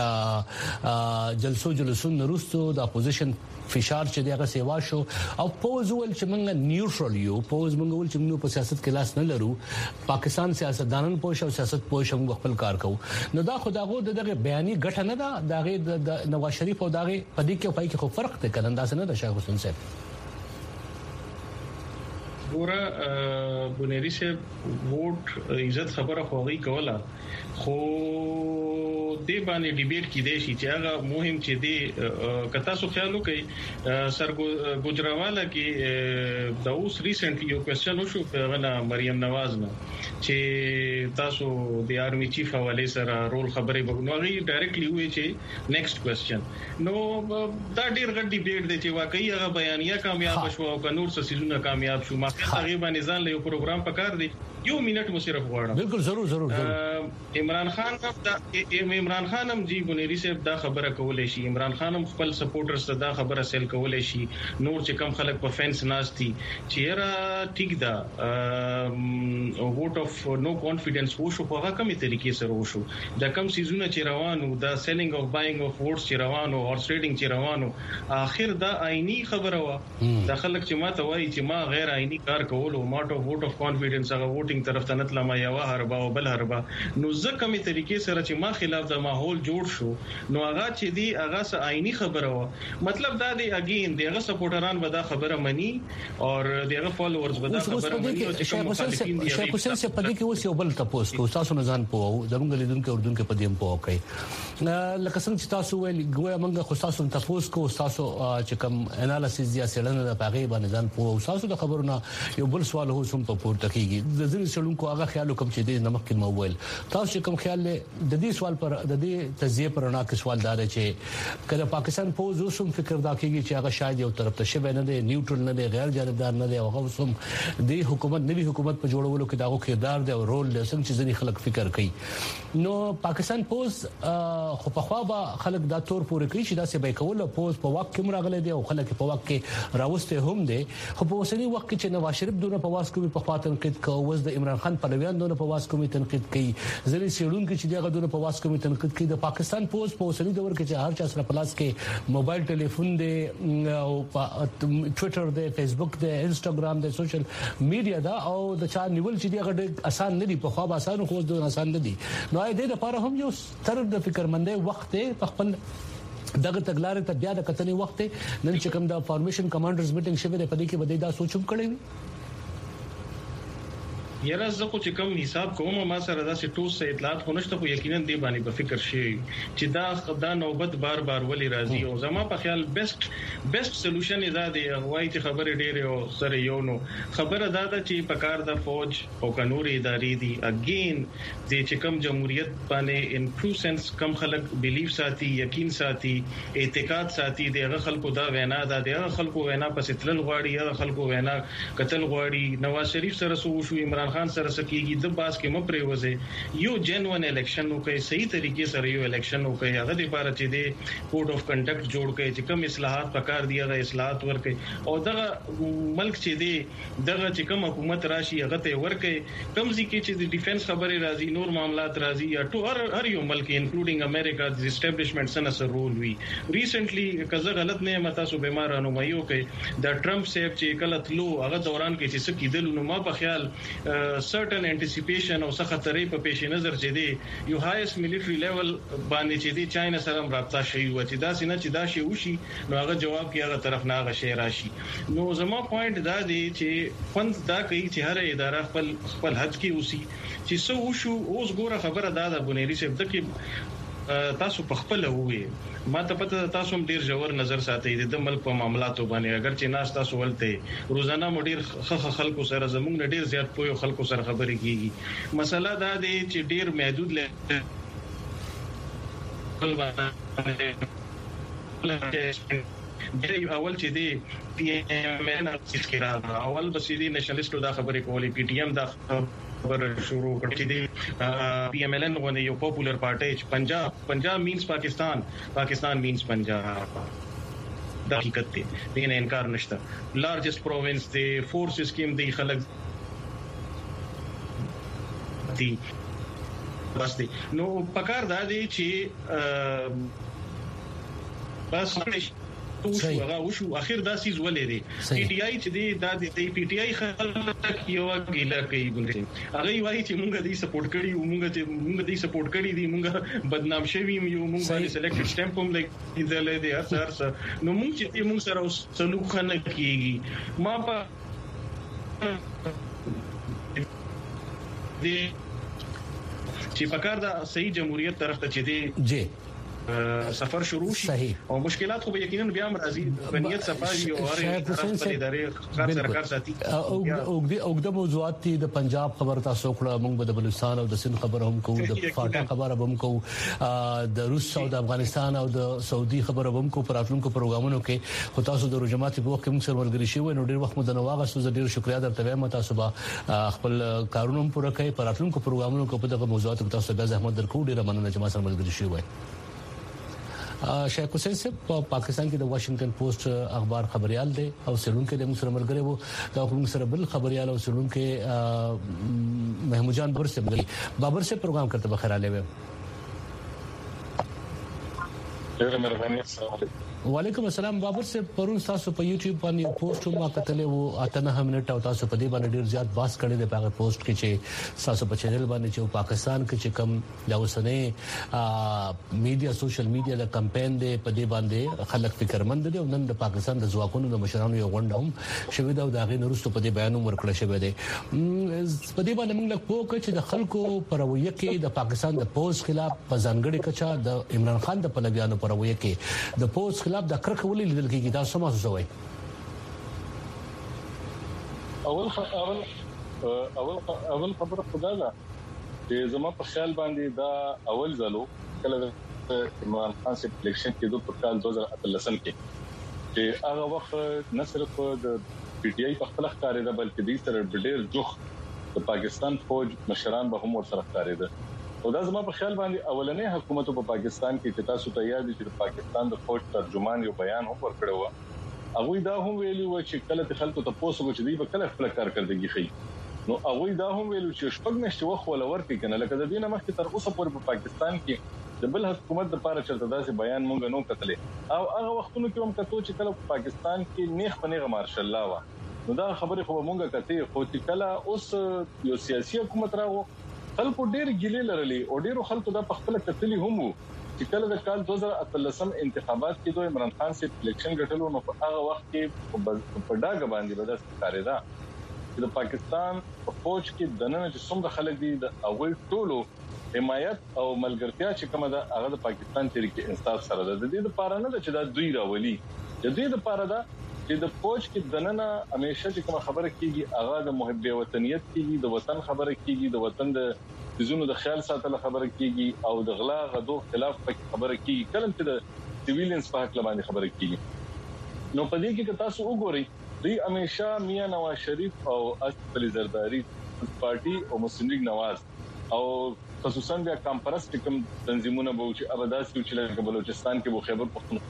جلسو وروسته د اپوزیشن فشار چې دغه سیوا شو او پوز ول چې موږ نیوټرل یو پوز موږ ول چې موږ په سیاست کې لاس نه لرو پاکستان سیاستدانان پوښ او سیاست پوښ موږ خپل کار کوو نو دا خداغو دغه بیاني ګټه نه ده دغه د نواز شریف او دغه پدې کې پای کې خو فرق ته کړنده نه ده شیخ حسین صاحب ګوره بنيري صاحب ووټ عزت خبره خوږی کوله خو دې باندې ډیبیټ کې دی چې هغه مهم چې دی کتا سو خیال وکي سر ګجراوالا کې د اوس ریسنټلی یو کوېسچن وشو غنا مریم نواز نه چې تاسو د آرمي چیف حواله سره رول خبرې وګورئ ډایرکټلی وی چې نیکسټ کوېسچن نو دا ډیر غټ ډیبیټ دی چې واقعي هغه بیانیه کامیاب شو او نور څه سيزونه کامیاب شو ما تقریبا نزان له یو پروګرام پکار دی یو منټ مو صرف غواړم بالکل ضرور عمران خان هم جی بنيري صاحب دا خبره کولای شي عمران خان هم خپل سپورټرز ته دا خبره سیل کولای شي نور چې کم خلک په فینس ناشتي چیرې ټیک دا ووټ اف نو کانفیډنس وو شو په هغه کومه طریقې سره وو شو دا کم سيزونه چې روانو دا سیلینګ اف بایینګ اف ووټس چې روانو او ټریډینګ چې روانو اخر دا آئینی خبره وا دا خلک چې ما ته وایي چې ما غیر آئینی کار کول او ما ته ووټ اف کانفیډنس هغه ووټینګ طرف ته نتله ما یو هربا او بل هربا نو ځکه می طریقې سره چې ما خلاف د ماحول جوړ شو نو هغه چې دی هغه س آئینی خبره و مطلب دا دی اگین دغه سپورټران به دا خبره مني او دغه فالوورز به دا خبره مني او چې کوم مخالفین دي شیخ حسین سے پدې کې اوس یو بل تاسو کو تاسو نه ځان پوو زموږ لیدونکو اردن کې پدې هم پوو کوي لکه څنګه چې تاسو ویل ګویا موږ خو تاسو تاسو کو تاسو چې کوم انالیسس یا سیلنه د پاغي باندې ځان پوو تاسو د خبرونه یو بل سوال هو سم په پورته کیږي د ځینې سړونکو هغه خیال کوم چې د نمک کې موویل تاسو کوم خیال د دې سوال پر د دې تجزیه پر نه کې سوال دار چې کله پاکستان پوز اوسم فکر دا کوي چې هغه شاید یو طرف ته شبه نه دی نیوټرل نه دی غیر جانبدار نه دی هغه اوسم د حکومت نوی حکومت په جوړولو کې داغو کردار دی او رول دی څنګه چې ځینې خلک فکر کوي نو پاکستان پوز خو په خوا به خلک دا تور پورې کوي چې دا څه به کول پوز په وخت کې مرغله دی او خلک په وخت کې راوسته هم دی خو په اوسنی وخت کې چې نواز شریف دونه په واس کې په خوا تنقید کوي وز د عمران خان پلویان دونه په واس کې تنقید کوي ځینې سیړونکو چې دغه دونه په واس کې تنقید کوي د پاکستان پوز په اوسنی دور کې چې هر چا سره پلاس کې موبایل ټلیفون دی او ټوئیټر دی فیسبوک دی انستګرام دی سوشل میډیا دا او د چا نیول چې دغه آسان نه دی په خوا به آسان خو د آسان نه دی نو دې لپاره هم یو ستر د فکرمندۍ وخت په خپل دغه تګلارې ته بیا د کتنې وخت نن چې کوم د فارمیشن کمانډرز میټینګ شوه په دې کې بده دا سوچوم کړی یاره زه خو چې کوم حساب کوم ما سره دا سټوس اطلاعات خونشته خو یقینا دی باندې په فکر شي چې دا نوبت بار ولی راځي او زما په خیال بیسټ سولوشن دا دی غواړي چې خبره ډیره او سره یو نو خبره دا ده چې په کار د فوج او قانوني ادارې دي اگین د چې کوم جمهوریت باندې ان ټرو سنس کم خلک بیلیف ساتي یقین ساتي اعتقاد ساتي دغه خلکو دا وینا دا دغه خلکو وینا پس تلل غواړي یا خلکو وینا قتل غواړي نواز شریف سره سو شو عمران عمران خان سره سکیږي د باس کې مپرې وځي یو جنون الیکشن نو کوي صحیح طریقې سره یو الیکشن نو کوي هغه د لپاره چې د کوډ اف کنډکټ جوړ کړي چې کوم اصلاحات پکار دی هغه اصلاحات ورکړي او دغه ملک چې دی دغه چې کوم حکومت راشي هغه ته ورکړي کوم ځکه چې د ډیفنس خبرې راځي نور معاملات راځي یا ټول هر یو ملک انکلوډینګ امریکا د اسټابلیشمنت سره سره رول وی ریسنټلی کزه غلط نه متا سو بیمارانو مایو کې د ټرمپ سیف چې کله تلو هغه دوران کې چې سکیدل نو ما په خیال سرټن انټیسیپیشن او څه خطرې په پیش نظر چې دی یو هایست ملټری لیول باندې چې دی چاینا سره رابطه شي و چې دا سینه چې دا شی وشي نو هغه جواب کې هغه طرف نه هغه شی راشي نو زما پوینټ دا دی چې فند دا کوي چې هر اداره خپل حد کې اوسي چې سو وشو اوس ګوره خبره دا ده بنيري صاحب د کې تاسو په خپل وې ما ته پته تاسو هم ډیر ژور نظر ساتي د ملک په معاملاتو باندې اگر چې ناس تاسو ولته روزانه مډیر خلکو سره زموږ ډیر زیات پوهه خلکو سره خبرې کیږي مسله دا دی چې ډیر محدود له اول چې دی پی ام ان کې راغله اول بس دی نېشنلیستو دا خبرې کولې پی ټی ایم دا خبر شروع کړی دی پی ام ال ان غونډه یو پاپولر پارټي پنجاب مینز پاکستان مینز پنجاب دا حقیقت دی دین انکار نشته لارجست پروینس دی فورس سکیم دی خلک دی بس دی نو پکار دا دی چې بس هغه وشو اخر دا سیز ولې دی پی ټی آی چې دی دا د پی ټی آی خلک یو ګیلا کوي ګوندې هغه وایي چې مونږ دې سپورټ کړی او مونږ دې سپورټ کړی دی مونږ بدنام شوی یو مونږ باندې سلیکټډ سټمپ هم لګی دی هر نو مونږ چې مونږ سره سلوک نه کیږي ما په دې چې پکار دا صحیح جمهوریت طرف ته چې دی جی سفر شروع شي او مشکلات خو به یقینا بیا هم راځي بنیت صفائی او هر طرف په ادارې خاص سرکار ساتي او د موضوعات دي د پنجاب خبر تاسو کړه موږ د بلوچستان او د سند خبر هم کوو د فاټا خبر هم کوو د روس او د افغانستان او د سعودي خبر هم کوو پراتلونکو پروګرامونو کې خو تاسو د رجمات په وخت کې موږ سره ورګري شي نو ډیر وخت مو د نواغه سوز ډیر شکریا درته وایم تاسو به خپل کارونه پوره کوي پراتلونکو پروګرامونو کې په دغه موضوعاتو تاسو به زحمت درکو ډیر مننه چې ما سره ورګري شي وای شیخ حسین صاحب پاکستان کې د واشنگټن پوسټ اخبار خبريال دی او سلون کې د مسلمان مرګره وو دا کوم سره بل خبريال او سلون کې محمود جان بابر سے پروگرام کرتے بخیر علیه ډیره مهرباني السلام وعلیکم السلام بابر سے پرون تاسو په یوټیوب باندې پوسټ ما کتلې وو اته نه منټ او تاسو په دې باندې ډیر زیات باس کړی دی په پوسټ کې چې تاسو په چینل باندې چې پاکستان کې چې کم دا اوسنه میډیا سوشل میډیا د کمپاین دی په دې باندې خلک فکرمند دي او نن د پاکستان د ځواکونو د مشرانو یو غونډه هم شوې ده او دا غي نورستو په دې بیان ورکړل شوی دی په دې باندې موږ له پوکه چې د خلکو پرویه کې د پاکستان د پوز خلاف په ځانګړي کچا د عمران خان د پلویانو پرویه کې د پوز خلاف د کرکه ولې لیدل کېږي دا څه محسوس وای اول خبره خدا ده چې زما په خیال باندې دا اول ځلو کله عمران خان سي الیکشن کې د پرکال 2013 کې چې هغه وخت نه صرف د پی ټی آی په خپل ښکارې ده بلکې د سره ډېر جوخ د پاکستان فوج مشران به هم ورسره ښکارې ده او دا زما په خیال باندې اولنې حکومت په پاکستان کې چې تاسو ته یاد دي چې پاکستان د فوج ترجمان یو بیان هم ورکړی و هغه دا هم ویلي و چې کله د خلکو ته پوسو چې دی به کله خپل کارکړدګي خي نو هغه دا هم ویلو چې شپږ میاشتې وخت ولور کې کنه لکه د دینه مخکې تر اوسه پورې په پاکستان کې د بل حکومت لپاره چرته داسې بیان مونږ نو کتلې او هغه وختونو کې هم کتو چې کله په پاکستان کې نیخ پنیغه مارشل الله وا نو دا خبره خو مونږه کته خو چې کله اوس یو سیاسي حکومت راغو خلکو ډېر ګیلې لرلې او ډېرو خلکو دا په خپل کتلې هم چې کله د کال 2013 انتخابات کې دوی عمران خان سي الیکشن ګټلو نو په هغه وخت کې په ډاګه باندې بدل ښکارېدا چې د پاکستان په فوج کې د نن چې څومره خلک دي د اول ټولو حمایت او ملګرتیا چې کومه ده هغه د پاکستان تحریک انصاف سره ده د دې لپاره نه چې دا دوی راولي د دې لپاره ده چې د فوج کې د نن همیشه چې کومه خبره کیږي هغه د محب وطنیت کیږي د وطن خبره کیږي د وطن د زونو د خیال ساتل خبره کیږي او د غلا غدو خلاف خبره کیږي کله چې د سیویلینز په حق باندې خبره کیږي نو په دې کې تاسو وګورئ دوی همیشه میاں نواز شریف او اسد علي زرداری پیپلز پارټي او مسلم لیگ نواز او خصوصا د کانفرنس کوم تنظیمونه به چې ابداس کې چې بلوچستان کې خیبر پختونخوا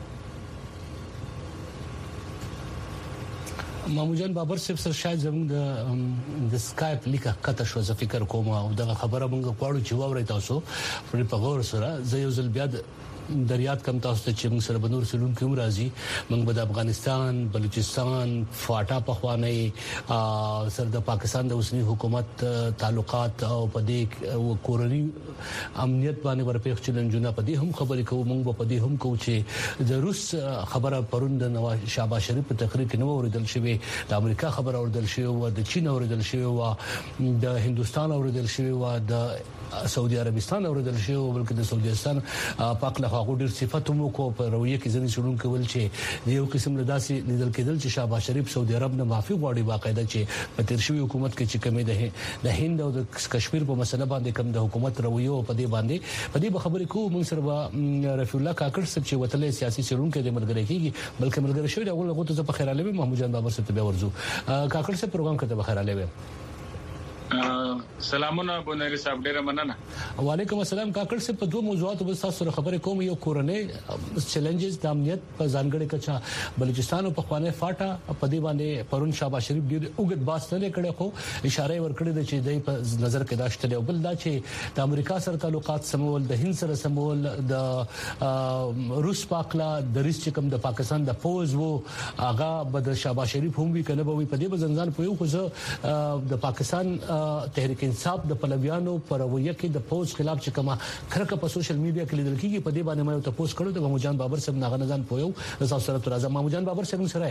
ماموجان بابر صاحب سره شاید زموږ د سکایپ لیکه کته شو ز فکر کوم او دا خبره مونږ غواړو چې واوري تاسو په غور سره زه یو ځل بیا دریات کم تاسو ته چې موږ سره بنور سلون کوم راځي موږ د افغانستان بلوچستان فاټا په خوانې سره د پاکستان د اوسنی حکومت تعلقات او په دې کورنی امنیت باندې ورپېښ چیلنجونه په دې هم خبرې کوو موږ په دې هم کوو چې د روس خبره پروند نواز شهباز شریف په تقریر کې نو اوریدل شوی د امریکا خبره اوریدل شوی او د چین اوریدل شوی او د هندستان اوریدل شوی او د سعودي عربستان اوریدل شوی او بلکې د سعودي عربستان پاک له هغه ډیر صفاتونو کو په رویه کې ځنې شروع کول چې یو قسم له داسې لیدل کېدل چې شهباز شریف سعودي عرب نه معافي غواړي باقاعده چې په تیر شوی حکومت کې چې کمی ده د هند او د کشمیر په مسله باندې کوم د حکومت رویه په دې باندې خبرې کوو موږ سره رفیع الله کاکړ صاحب چې وتلې سیاسي چلون کې د ملګری کېږي بلکې ملګری شوی دا غوښته ته په خیر علي محمود جان بابر صاحب ته ورزو کاکړ صاحب پروګرام کې ته په خیر علي سلامونه بونری صاحب ډیره مننه وعلیکم السلام کاکړ صاحب په دوه موضوعاتو به تاسو سره خبرې کوم یو کورنۍ چیلنجز د امنیت په ځانګړي کچا بلوچستان او په خوانه فاټا په دې باندې پرون شهباز شریف ډیر اوږد باس نه کړي خو اشاره ورکړي د چې د نظر کې داشته او بل دا چې د امریکا سره تعلقات سمول د هند سره سمول د روس پاکلا د ریس چې کوم د پاکستان د فوز وو هغه بد شهباز شریف هم وی کنه به په دې بزنګان په یو خو د پاکستان تحریک انصاف د پلویانو پر رویه کې د فوج خلاف چې کومه کرکه په سوشل میډیا کې لیدل کیږي په دې باندې مې ته پوسټ کړو د ماموجان بابر صاحب ناغنځان پویو تاسو سره تر ازم ماموجان بابر صاحب سره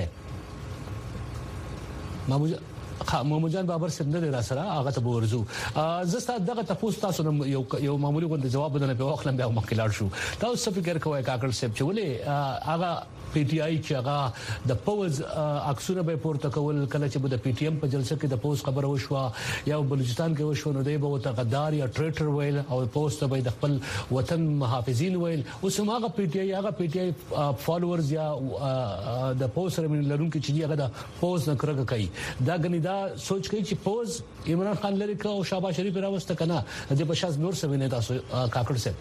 ماموجان بابر صاحب نه را سره هغه ته ورزو زستا دغه تاسو یو معمولی غو جواب بدنه په وخت لمبه مخکلار شو تاسو فکر کوئ کاکړ صاحب چې ولې هغه پی ټی آی چې هغه د پوز اکثره به پورته کول کله چې د پی ټی ایم په جلسه کې د پوز خبره وشوه یا بلوچستان کې وشو نو دی به غدار یا ټریټر ویل او پوسټ به د خپل وطن محافظین ویل اوس هغه پی ټی آی فالوورز یا د پوز سره لرونکو چې هغه د پوز نه کرګه کوي دا غنی دا سوچ کوي چې پوز عمران خان لري او شهباز شریف راوسته کنه د بشاز نور سوینه تاسو کاکړ صاحب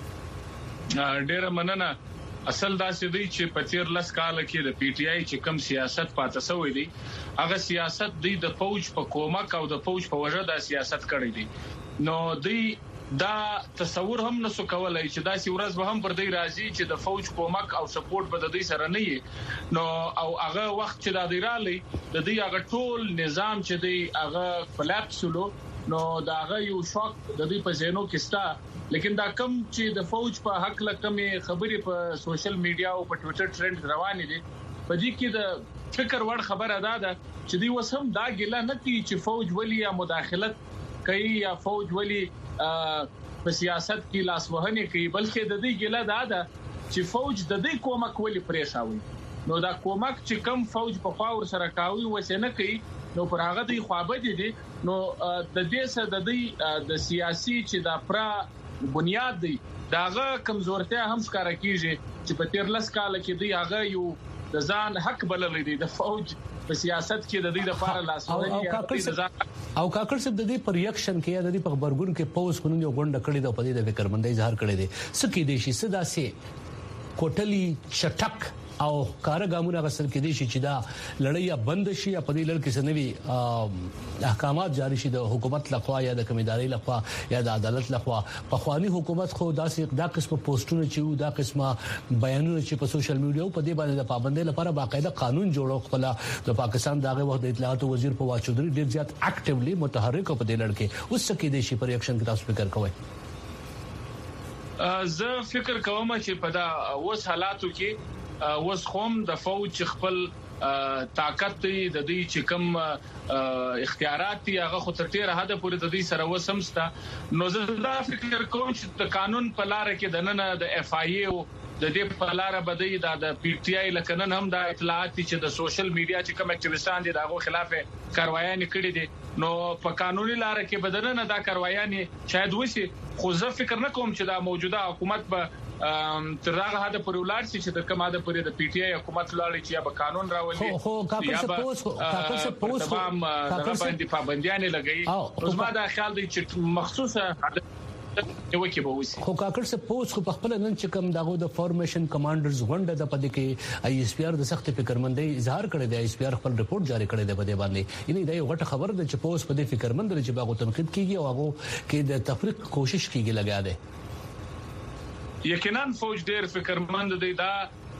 ډیره مننه اصل دا چې دی چې په تیر لس کال کې د پی ټی آی چې کم سیاست پاتې شوی دی هغه سیاست دی د فوج په کومک او د فوج په وجه دا سیاست کړی دی نو دی دا تصور هم نسو کولای چې دا سی ورځ به هم پر دی راځي چې د فوج کومک او سپورټ به د دې سره نه وي نو او هغه وخت چې دا دی رالي د دې هغه ټول نظام چې دی هغه فلاپسلو نو دا هغه یو شوک د دې په زینو کې ستا لیکن دا کم چې د فوج په حق لکمه خبرې په سوشل میډیا او په ټوئیټر ټرند روانې دي په دې کې د فکر وړ خبره ده چې دی وسم دا ګله نه کوي چې فوج ولی یا مداخلت کوي یا فوج ولی په سیاست کې لاسوهنه کوي بلکې د دې ګله ده چې فوج د دې کومک ولی پریښاوي نو دا کومک چې کم فوج په خواور سره کاوي وسنه کوي نو پر هغه دی خوابه دي نو د دې سره د سیاسي چې د پرا بنیاد دی داغه کمزورتیا هم ښکارا کیږي چې په تیر لس کال کې دی هغه یو د ځان حق بلل دي د فوج په سیاست کې د دې لپاره لاسوهنه او کاکړ صاحب د دې پر ریاکشن کې د دې په خبرګون کې پوز قانون یو غونډه کړې ده په دې د فکرمندۍ اظهار کړی دی سکه دي شي صدا سي کوټلی چټک او کارګامونه غسل کې دي چې دا لړۍ بند شي په دې لړ کې سنوي احکامات جاری شي د حکومت لخوا یا د کمیداري لخوا یا د عدالت لخوا په خواني حکومت خو دا قسمه پوسټونه چې دا قسمه بیانونه چې په سوشل میډیا په دې باندې د پابندۍ لپاره باقاعده قانون جوړو خپل د پاکستان دغه وخت د اطلاعات وزیر په واچودري ډیر زیات اکټیولی متحرک په دې لړ کې اوس کې د شي پر ریاکشن کې تاسو فکر کوئ زه فکر کوم چې په دا اوس حالاتو کې وس خوم د فوج خپل طاقت د دې چې کوم اختیارات دي هغه خو تر ډیره حد پورې د دې سره وسمستا نو زه دا فکر کوم چې د قانون په لار کې د نن د اف آی ای او د دې په لار بدی د پی ټی آی لکنن هم د اطلاعات چې د سوشل میډیا چې کوم اکټیویستان دي دغه خلاف کاروایي کړې دي نو په قانوني لار کې بدنه دا کاروایي شاید وشي خو زه فکر نه کوم چې دا موجوده حکومت به تر هغه حد پر ولر چې د کومه د پرې د پی ټی آی حکومت لاړ چې به قانون راولي خو کاکل څه پوس باندې پابندیاں لګي اوس ما دا خیال دی چې مخصوصه یو کې به وسی خو کاکل څه پوس خو په خپل نن چې کوم دغه د فارمیشن کمانډرز غونډه د پدې کې آی اس پی آر د سخت فکرمندۍ اظهار کړی دی آی اس پی آر خپل رپورت جاری کړی دی په دې باندې یعنی دا یو غټه خبر ده چې پوس په دې فکرمند لري چې باغو تنقید کیږي او هغه کې د تفریق کوشش کیږي لګیا دی یقینا فوج ډیر فکرمند دی دا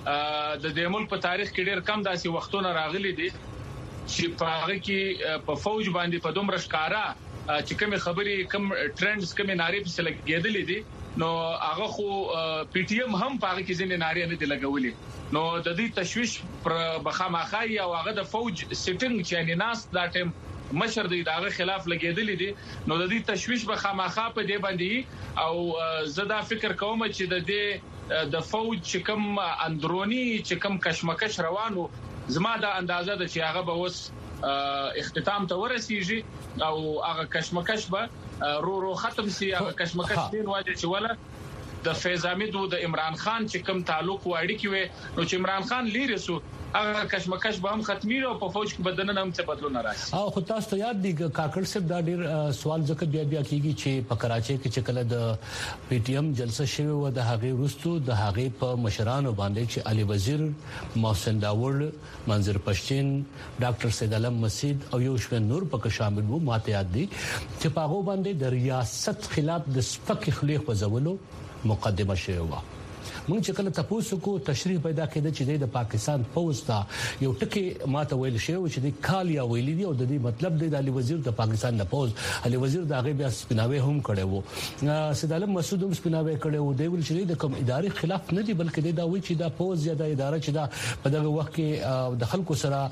د دې ملک په تاریخ کې ډیر کم داسې وختونه راغلي دي چې په هغه کې په فوج باندې په دومره ښکارا چې کوم خبري کوم ټرندز کوم ناری په لګیدلې دي نو هغه خو پی ټی ایم هم په هغه کې ځینې ناری نه دی لګولې نو د دې تشويش پر بخامخای او هغه د فوج سټینګ چې ناس دا ټیم مشر دی داغه خلاف لګیدلې دي نو د دې تشويش به خامخا په دې باندې او زدا فکر کوم چې د دې د فوج چې کوم اندرونی چې کوم کشمکش روانو زما دا اندازه ده چې هغه به وس اختتام ته ورسیږي او هغه کشمکش به رو ختم سي هغه کشمکش دین واجب چې ولا د فیض احمد او د عمران خان چې کوم تعلق واړی کیوي نو چې عمران خان لیري سو هغه کشمکش به هم ختمي او په فوج کې بدنن هم څه بدلون راشي او خو تاسو ته یاد دي کاکړ صاحب دا ډیر سوال ځکه بیا کیږي چې په کراچۍ کې چې کله د پی ټی ایم جلسه شوه و د هغه وروستو د هغه په مشرانو باندې چې علي وزیر محسن داوړ منظر پښتين ډاکټر سید علم مسید او یو شمېر نور پکې شامل وو ماته یاد دي چې په هغه باندې د ریاست خلاف د سپک خلیق وزولو مقدمه شوه مونږ چې کله تاسو کو تشریح پیدا کړي چې د پاکستان فوج ته یو ټکی ماته ویل شوی چې د کالیا ویلي دی او د دې مطلب د علي وزیر د پاکستان د فوج علي وزیر د هغه بیا سپیناوي هم کړي وو سید علم مسعود هم سپیناوي کړي وو دی ول چې د کوم ادارې خلاف نه دی بلکې دا وی چې د فوج یا د اداره چې دا په دغه وخت کې د خلکو سره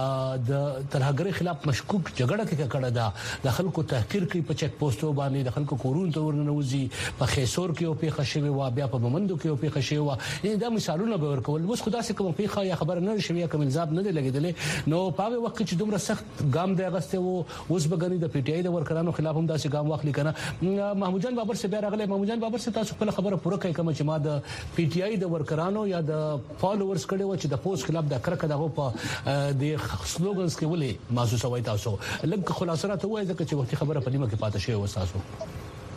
د ترهګری خلاف مشکوک جګړه کې کړه دا د خلکو تحقیر کوي په چک پوسټو باندې د خلکو کورون ته ورنوزي په خیسور کې او په خشوي وا بیا په بمندو کې او په شیوا دا مثالونه به ورکول اوس خدا سي کوم پیخه یا خبر نه شوی کوم الزام نه لګیدل نو په وخت چې دومره سخت ګام دی غسته وو اوس بغنی د پی ټی آی د ورکرانو خلاف هم داسې ګام واخلي کنه محمود جان بابر سے بیا راغله محمود جان بابر سے تاسو خپل خبره پوره کوي کوم چې ما د پی ټی آی د ورکرانو یا د فالوورز کړي و چې د پوسټ خلاف د کرکه دغه په د سلوګنز کې ولې محسوس وای تاسو لږ خلاصره ته وای ځکه چې وختي خبره په نیمه کې پاتې شوی و تاسو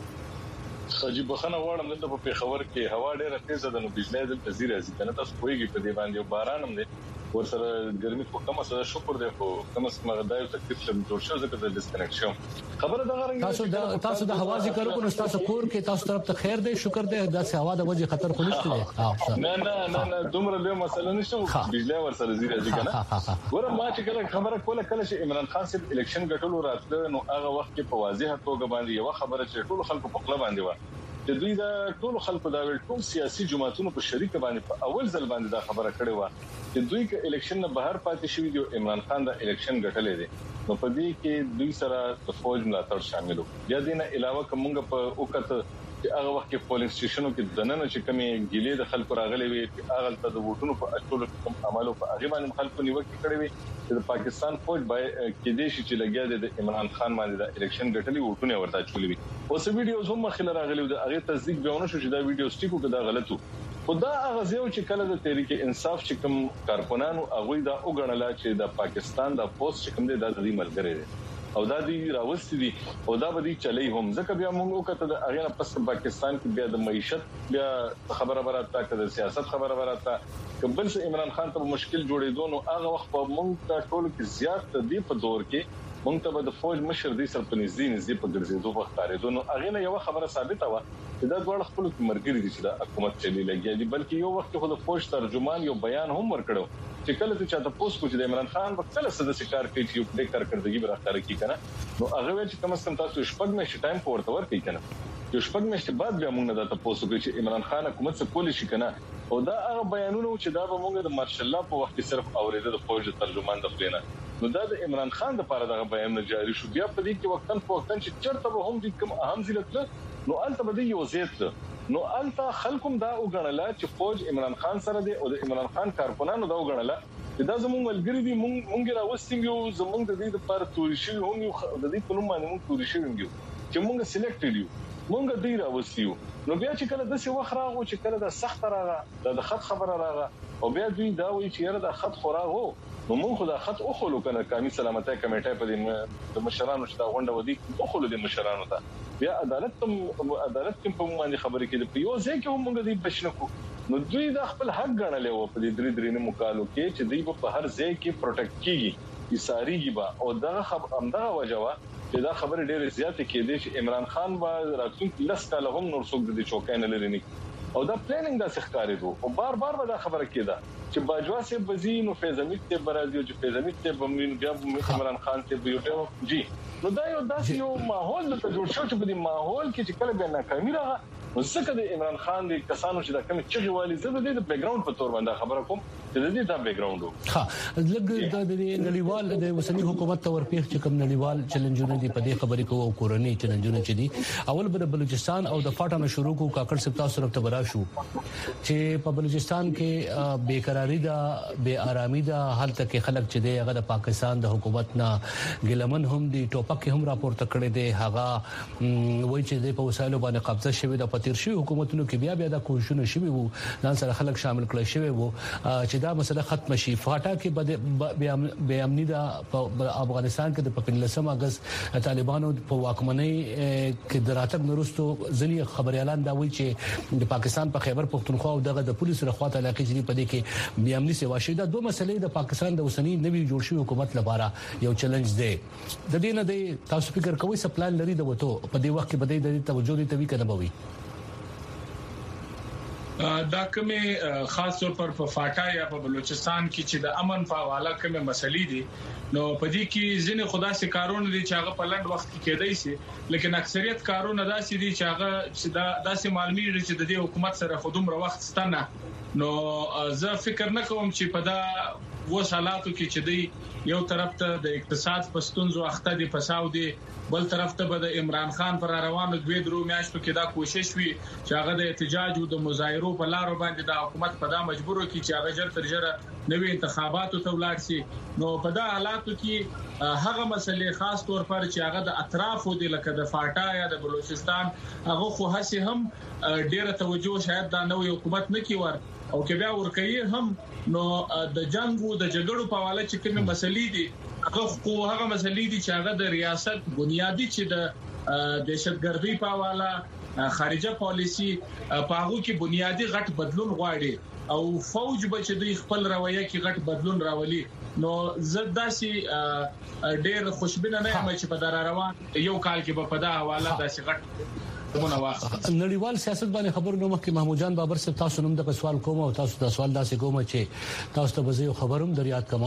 خجی بخنه وړم دلته په پیښور کې هوا ډیره تیزه ده نو بجلی دلته زیره ځي کنه تاسو کویږي په دې باندې باران هم دی ورسره ګرمي په کومه سره شکر دی خو کومه سمه دایو تکلیف لم جوړ شو ځکه د ډیسکنیکشن خبره دا غره تاسو د هوا ذکر کو نو تاسو کور کې تاسو طرف ته خیر دی شکر دی د هوا د وجه خطر خو نشته دی نه دومره به مسله نشته بجلی ورسره زیره ځي کنه ګوره ما چې کله خبره کوله کله چې عمران خان صاحب الیکشن ګټلو راتله نو هغه وخت کې په واضحه توګه باندې یو خبره چې ټول خلکو په خپل باندې و د دوی دا ټول خلکو دا ټول سیاسي جماعتونو په شریک باندې په اول ځل باندې دا خبره کړې و چې دوی کې الیکشن نه بهر پاتې شوی دی عمران خان دا الیکشن ګټلې دي نو په دې کې دوی سره د فوج ملاتړ شامل وو یا دینه علاوه کومه په وخت چې هغه وخت کې پولینګ سټیشنو کې دننه چې کمی ګیلې د خلکو راغلي وي هغه ته د ووټونو په اټولو کوم عملو په هغه باندې خلکو نیوکه کړې وي چې د پاکستان فوج کې د شي چې لګیا د عمران خان باندې د الیکشن ګټلې ووټونه ورته چولې وي اوس ویډیوز هم مخاله راغلي د هغه تصدیق بهونه شو چې دا ویډیو سټیکو کې دا غلطو خدا هغه ځو چې کله د تحریک انصاف چې کوم کارکونانو هغه دا وګڼل چې د پاکستان د پوسټ چې کوم دی د دې ملګری دی او دا دی راوستي دي او دا به دي چلی هم ځکه بیا موږ وکړه د هغه پس پاکستان کې بیا د معیشت بیا خبره براته کړه د سیاست خبره براته کبل سه عمران خان ته مشکل جوړېدو نو هغه وخت په موږ ته ټول کې زیات دی په دور کې موږ ته د فوج مشر دي سر په نږدې په ګرځېدو په ښکارېدو نو هغه نه یو خبره ثابته و چې دا ډول خپل مرګري دي چې د حکومت چلی لګي دي بلکې یو وخت خو د فوج ترجمان یو بیان هم ورکړو چې کله چې چاته پوسټ کوچ د عمران خان په کله څه د شکار کوي چې یو د کارکړدګي برخه کوي کنه نو هغه چې کم از کم تاسو شپږ مې ټایم پورته ورکړئ کنه یو شپږ مې بعد بیا موږ نه د پوسټ کوي چې عمران خان حکومت څه کولی شي کنه او دا هغه بیانونه چې دا به موږ د مارشل الله په وخت کې صرف اوریدل د فوج ترجمان د خلینه نو دا د عمران خان د لپاره دغه بیان جاری شو بیا په دې کې وختن په وختن چې چرته به هم د کوم اهم ځلته نو الته به یو زیات نو الته خلکم دا وګڼل چې فوج عمران خان سره دی او د عمران خان کارکونانو دا وګڼل چې دا زموږ ملګری دي مونږ راوستیم یو زموږ د دې لپاره توري شي هم یو د دې په نوم باندې مونږ توري شي یو چې مونږ سلیکټډ یو مونږ ډیر اوسیو نو بیا چې کله د څه وخت راغو چې کله د سخت راغه د خط خبره راغه او بیا دوی دا وایي چې یاره د خط خوراغو نو مونږ خو د خط او خلو کنه قومي سلامتۍ کمیټه په دې د مشرانو چې دا غونډه ودی او خلو د مشرانو ته بیا عدالت کې په باندې خبرې کې د یو ځای کې هم موږ دې بشنکو نو دوی د خپل حق غنلې و په دې درې نه مقالو کې چې دوی په هر ځای کې پروټیکټ کیږي اساريږي با او دا همدغه وجوه چې دا خبره ډېره زیاته کېده چې عمران خان با راتلونکي لسکاله هم نور څوک د چوکۍ نه لري او دا پلانینګ دا ښکاري دو او بار بار به دا خبره کېده چې باجوا سے بزین او فیض حمید ته برازي او چې فیض حمید ته بمین بیا عمران خان ته بیوټو جی نو دا یو داسې یو ماحول د جوړ شو چې په دې ماحول کې چې کله به ناکامي راغله نو څنګه د عمران خان د کسانو چې دا کوم چې غوالي زده د بیک ګراوند په تور باندې خبره کوم چې د دې دا بیک ګراوند ها لګ د نړیوال د وسنی حکومت تور پیښ چې کوم نړیوال چیلنجونه دي په دې خبرې کوو کورنۍ چیلنجونه چې دي اول به بلوچستان او د فاټا نه شروع کو کاکړ سپتا سره تبرا شو چې په بلوچستان کې بیقراری دا بے آرامي دا حالت کې خلک چې دی هغه د پاکستان د حکومت نه ګلمن هم دي ټوپک هم راپورته کړي دي هغه وایي چې د په وسایلو باندې قبضه شوی د تیر شي حکومتونو کې بیا د کوششونه شوي وو ځان سره خلک شامل کړي شوی وو چې دا مسله ختم شي فاټا کې بے امنی دا په افغانستان کې د 15 اگست طالبانو په واکمنۍ کې دراتک نورستو ځنی خبريالان دا وایي چې د پاکستان په خیبر پختونخوا او دغه د پولیسو رخواته علاقې چې په دې کې بے امنی سیوا شي دا دوه مسلې د پاکستان د اوسنی نوي جوړ شوی حکومت لپاره یو چیلنج دی د دې نه دی تاسو فکر کوئ سپلان لري د وته په دې وخت کې بده د توجه دي توی کنه بوي دا کومه خاص طور پر په فاټا یا په بلوچستان کې چې د امن په حواله کومه مسلې دي نو په دې کې ځینې خدا سي کارونه دي چې هغه په لند وخت کې کېدای شي لیکن اکثریت کارونه داسې دي چې هغه چې داسې معلومي دي چې د دې حکومت سره خودم وخت ستنه نو زه فکر نه کوم چې په دا وسالاتو کې چې دی یو طرف ته د اقتصاد پستونزو اخته دي فساد دي بل طرف ته به د عمران خان پر روانو دوی درو میاشتو کې دا کوشش وی چې هغه د احتجاج او د مظاهرو په لارو باندې د حکومت په دا مجبورو کې چې هغه جر تر جره نوي انتخاباتو ته ولاړ شي نو په دا حالاتو کې هغه مسلې خاص طور پر چې هغه د اطرافو د لکه د فاټا یا د بلوچستان هغه خو هسي هم ډیره توجه شاید دا نوې حکومت نه کیور او کې بیا ورکوي هم نو د جنگ او د جګړو په حواله چې کومه مسلې دي هغه مسلې دي چې هغه د ریاست بنیادی چې د دهشتګردۍ په حواله خارجه پالیسی په هغه کې بنیادی غټ بدلون غواړي او فوج به چې د خپل رویه کې غټ بدلون راولي نو زداسي ډېر خوشبینه نه یم چې په دار روان یو کال کې په دا حواله داسې غټ نړیوال سیاست باندې خبر نو مخکې محمود جان بابر صاحب تاسو نوم د سوال کوم او تاسو دا سوال داسې کوم چې تاسو ته به خبروم دریات کما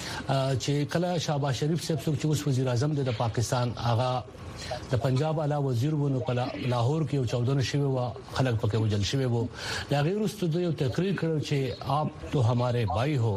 چې کله شهباز شریف صاحب چې اوس وزیر اعظم د پاکستان آغا د پنجاب اعلی وزیر ونو په لاهور کې 14 شوی و خلک پکې وجل شوی وو دا غیر واستو یو تقریر کړو چې آپ تو ہمارے بھائی ہو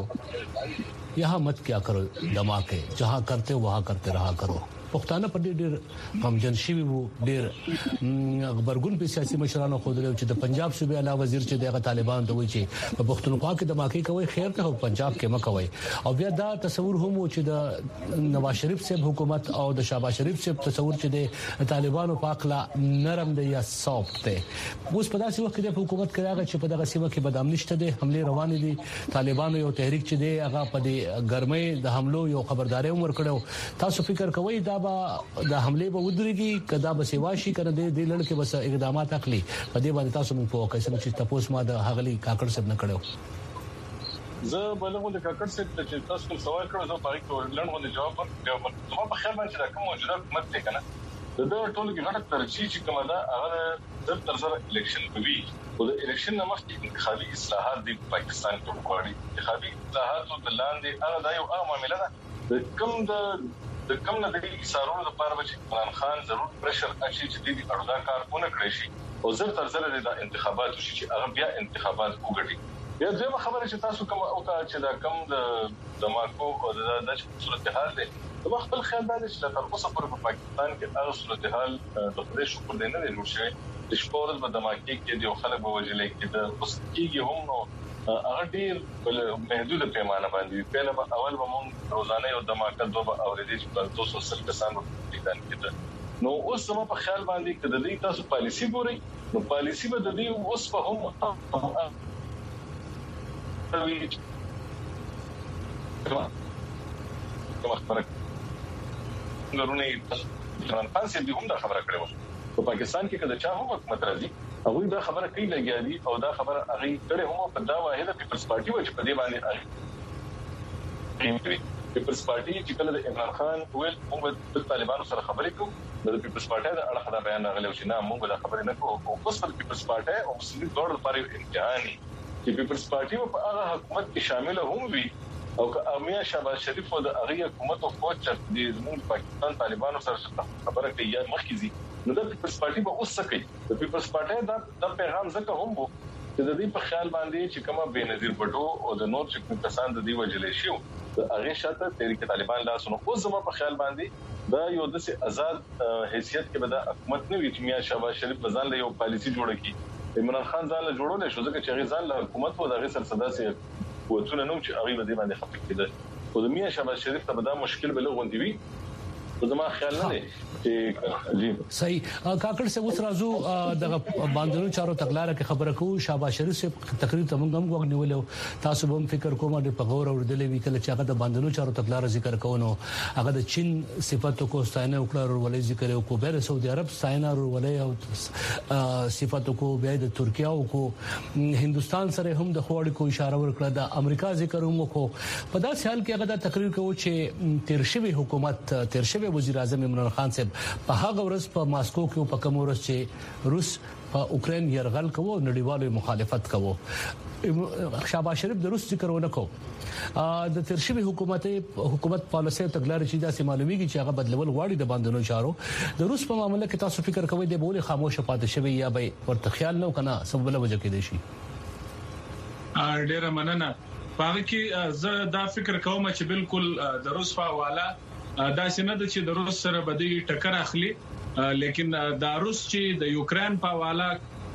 یہاں مت کیا کرو دماکے جہاں کرتے وہاں کرتے رہا کرو پښتانه په ډېر غمجن شوی وو ډېر خبرګون په سیاسي مشرانو خو درو چې د پنجاب صوبې اعلی وزیر چې دغه طالبان دوی چې په پښتونخوا کې د ماکي کوي خیر ته پنجاب کې مکوي او بیا دا تصور هم چې د نواز شریف صاحب حکومت او د شهباز شریف صاحب تصور چې د طالبانو په اقلا نرم دی یا سافت دی اوس په داسې وخت کې د حکومت کړهغه چې په دغه سیمه کې بدام نشته دي حمله روان دي طالبانو یو تحریک چې دی هغه په دې ګرمۍ د حملو یو خبرداري عمر کړو تاسو فکر کوئ دا د حمله به ودرېږي کدا به سیواشي کنه د لړکه بس اقدامات اخلي په دې باندې تاسو موږ په وکړم چې تاسو ما د هغلی کاکړ صاحب نه کړو زه بلغه د کاکړ صاحب چې تاسو کوم سوال کړو زه پاره کوم لړغه جواب ورکړم په خیر باندې دا کوم موجوده حکومت دی کنه د ټولو کې غټ ترجیح چې کومه ده هغه د تر سره الیکشن کوي او د الیکشن نه مخکې انتخابي اصلاحات د پاکستان کې وکړي انتخابي اصلاحات د لاندې هغه د یو معاملې ده د کوم نه د ایثارونو لپاره چې عمران خان ضرور پرشر اچي چې د اړودا کارونه کړی شي او زر تر زر د انتخابات شي چې هغه بیا انتخابات وګټي بیا دغه خبره چې تاسو کوم او چې دا کوم د ماکو او د صورتحال دی نو خپل خیال دی چې تر اوسه پر پاکستان کې هغه صورتحال د خپل شکر دی نه لري چې د شپورز په دماکي کې د خلک وجلې کې د اوس کېږي هم نو هغه ډیر بل محدود پیمانه باندې په اول به مون روزانه یو دماکه دوه اوریدي چې 200 کسان په دې کې نو اوس زما په خیال باندې کله دې تاسو پالیسی ګورئ نو پالیسی به د دې اوس په هم کومه خبره نورونه عمران خان سي هم دا خبره کړې و په پاکستان کې کله چا هم حکومت راځي هغه دا خبره کوي لګیا دي او دا خبره هغه کړې هم په دا واحده پیپلز پارټي و چې په دې باندې پیپلز پارټي چې کله د عمران خان ویل موږ د طالبانو سره خبرې کوو د پیپلز پارټي د اړه دا بیان راغلی چې نه موږ دا خبرې نه کوو او اوس په پیپلز پارټي او مسلمان ګوند لپاره امتحاني چې پیپلز پارټي په هغه حکومت کې شامل هم وي او که امیر شهباز شریف او د هغه حکومت او فوج چې د زموږ پاکستان طالبانو سره خبره کوي یا مخکې نو د پیپلز پارټي به اوس څه کوي د پیپلز پارټي دا پیغام ځکه هم وو چې د دې په خیال باندې چې کومه بېنظیر بټو او د نور چې کسان د دې وجلې شو د هغه شاته تحریک طالبان لاسونو اوس زما په خیال باندې دا یو د آزاد حیثیت کې به د حکومت نه وي چې میا شهباز شریف ځان له یو پالیسی جوړه کړي عمران خان ځان له جوړول شو ځکه چې هغه ځان له حکومت او د هغه سره صداسي وڅونه نو چې هغه به دې باندې خپل کېده او د میا شهباز شریف ته دا مشکل به لغوندي وي زما خیال نه دی چې جی صحیح کاکړ سے اوس راځو د باندونو چارو تګلارې کې خبره کوو شهباز شریف سے تقریر ته موږ هم وګنیولو تاسو به فکر کوم د پغور او دلې وکړه چې هغه د باندونو چارو تګلارې ذکر کوونو هغه د چین صفاتو کو ستاینه وکړه او ولې ذکر وکړو به سعودي عرب ستاینه ولې او صفاتو کو به د ترکیه او کو هندستان سره هم د خوړ کو اشاره ورکړه د امریکا ذکر هم کو په داسې حال کې هغه د تقریر کوي چې تیرشوي حکومت تیرشوي وزیر اعظم عمران خان صاحب په هغه ورځ په ماسکو کې په کوم ورځ چې روس په اوکرين يرغل کوو نړیوالو مخالفت کوو شهباز شریف د روس ذکر ونکو د ترشبي حکومت پالیسي تګلارې چې داسې معلومیږي چې هغه بدلول غواړي د باندونو چارو د روس په معاملې کې تاسو فکر کوئ د بوله خاموشه پاتې شوی یا به ورته خیال نه کنه سبب له وجه کې دی شي ډیره مننه پاره کې زه دا فکر کوم چې بالکل د روس په حواله دا څنګه د چې د روس سره بدی ټکر اخلي لیکن د روس چې د یوکرين په حواله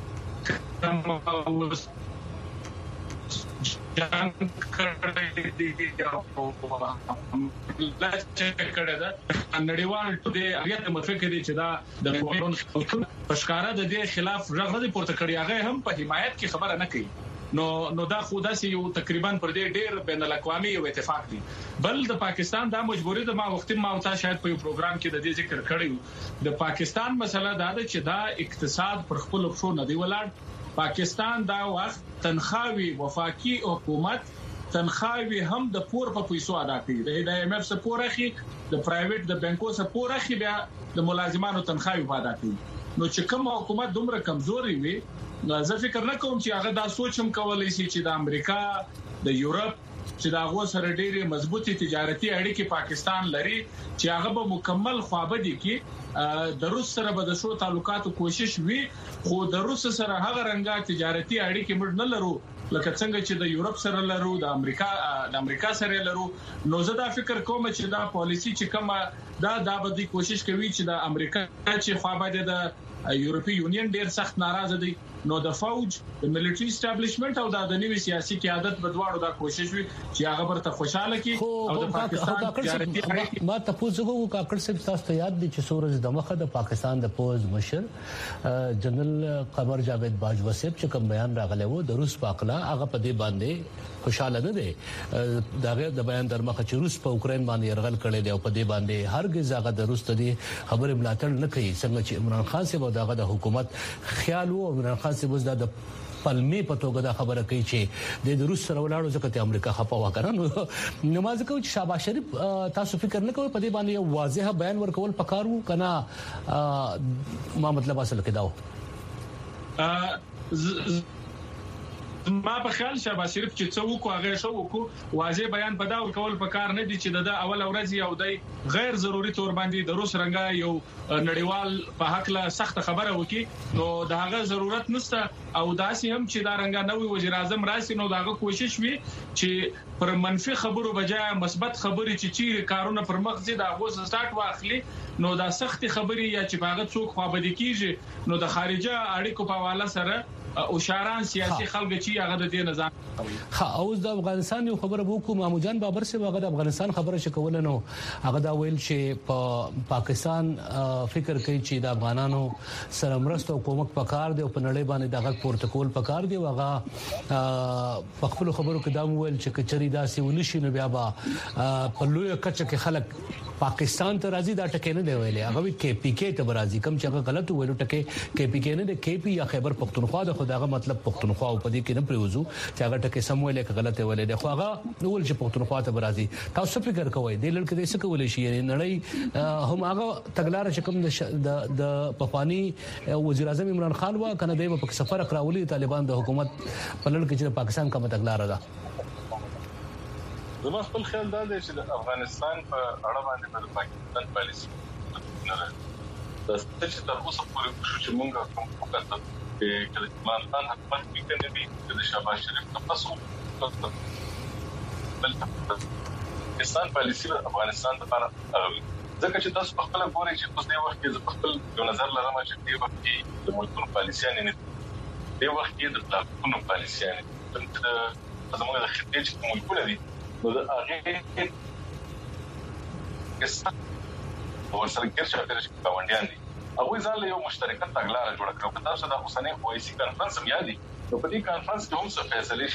جنگ کړی دی او لا چې کړه دا نړیوال ټول اړیت متفق دي چې دا د قانون پښکارا د دې خلاف رغړې پورته کړی هغه هم په حمایت کې خبره نه کوي نو دا خدا سي یو تقریبا پر دې ډېر بین الاقوامي یو اتفاق دی بل د پاکستان دا مجبوری د ما وخت ما او تا شاید په یو پروګرام کې د دې ذکر کړیو د پاکستان مسله دا ده چې دا اقتصاد پر خپل خو نه دی ولاړ پاکستان دا وخت تنخواوي وفاقي حکومت تنخواوي هم د پور په پیسو ادا کوي د ایم اف سپور اخی د پرایویټ د بانکو سپور اخی بیا د ملازمانو تنخواوي ادا کوي نو چې کوم حکومت دومره کمزوري وي زه فکر نه کوم چې هغه دا سوچم کولای شي چې د امریکا د یورپ چې دا غو سره ډېری مضبوطی تجارتي اړیکې پاکستان لري چې هغه به مکمل خوابدي کې د روس سره به د شو تعلقاتو کوشش وي خو د روس سره هغه رنګه تجارتي اړیکې موږ نه لرو لکه څنګه چې د یورپ سره لرو د امریکا سره لرو نو زه دا فکر کوم چې دا پالیسی چې کومه دا به د کوشش کوي چې د امریکا چې خوابده د یورپی یونین ډیر سخت ناراضه دي نو د فوج د ملټری اسټابلیشمنت او د نوي سیاسي قیادت بدواړو دا کوشش وي چې هغه برته خوشاله کی او د پاکستان ما تاسو کو کاکړ صاحب تاسو یاد دي چې سورج د مخه د پاکستان د پوز مشر جنرال قمر جاوید باجوا صاحب چې کوم بیان راغلی وو د روس پاکلا هغه په دې باندې خوشاله نه دي دغه د بیان در مخه چې روس په اوکرين باندې يرغل کړي دی او په دې باندې هرګز هغه د روس ته خبره ملاتړ نه کوي څنګه چې عمران خان صاحب دغه د حکومت خیال وو عمران خان صاحب د پلمې په توګه دا خبره کوي چې د روس سره ولاړو ځکه ته امریکا خپه وکړه نماز کوي چې شهباز شریف تاسو فکر نه کوي په دې باندې یو واضح بیان ورکول پکارو کنه ما مطلب اصل کې داو ما په خیال شهباز شریف چې څو کو هغه شو کو واضح بیان پدا ورکول پکار نه دي چې د اول ورځ یو د غیر ضروري تور باندې د روس رنګا یو نړیوال په حق لا سخت خبره وکي نو دا هغه ضرورت نشته او داسې هم چې دا رنګا نوې وزیر اعظم راشي نو داغه کوشش وي چې پر منفي خبرو بجای مثبت خبري چې کارونه پر مخ زی دا غوښ سٹارټ واخلي نو دا سخت خبري یا چې باغ څوک خوابدي کیږي نو د خارجه اړیکو په حواله سره او شاران سیاسي خلک چې هغه د دې نظام او د افغانستان یو خبره وکړو محمود جان بابر سره هغه د افغانستان خبره شکول نو هغه دا ویل چې په پاکستان فکر کوي چې د افغانانو سره مرسته او کومک پکار دی او په نړۍ باندې دغه پروتوکول پکار دی هغه په خپل خبرو کې دا ویل چې کچري داسې ونشي نو بیا په لوی کچ کې خلک پاکستان ته راځي دا ټکي نه دی ویلي هغه کې پی کې ته راځي کوم چې هغه غلط ویلو ټکي کې پی کې نه دی کې پی یا خیبر پختونخوا د خداغه مطلب پختونخوا په دې کې نه پریوزو چې هغه ټکي سم ویل کې غلط ویل دی خو هغه نول چې پختونخوا ته راځي تاسو فکر کوئ د لړ کې څه کول شي یعنی نړۍ هم هغه تګلار چې کوم د پخوانی وزیر اعظم عمران خان وا کنه د په سفر کراولي طالبان د حکومت په لړ کې چې پاکستان کومه تګلار ده زما خپل خیال دا دی چې د افغانستان په اړه باندې د پاکستان پالیسي نه ده چې تر اوسه پورې چې موږ کوم وکړو چې کله عمران خان حکومت کې نه وي د شهباز شریف تاسو بل پاکستان پالیسي د افغانستان لپاره ځکه چې تاسو په خپل ګوري چې په دې وخت کې خپل یو نظر لرم چې دې وخت کې د ملکونو پالیسي نه دي وخت کې د بلاکونو پالیسي نه د زموږ د خطې چې ملکونه دي نو دا هغه کیسه ورسره ګرځي چې کاونديان دي هغه ځل یو مشترکه تګلارې جوړ کړو په تاسو د اوسنۍ اوایسي کانفرنس هم یادي نو په دې کانفرنس کې هم څه فیصله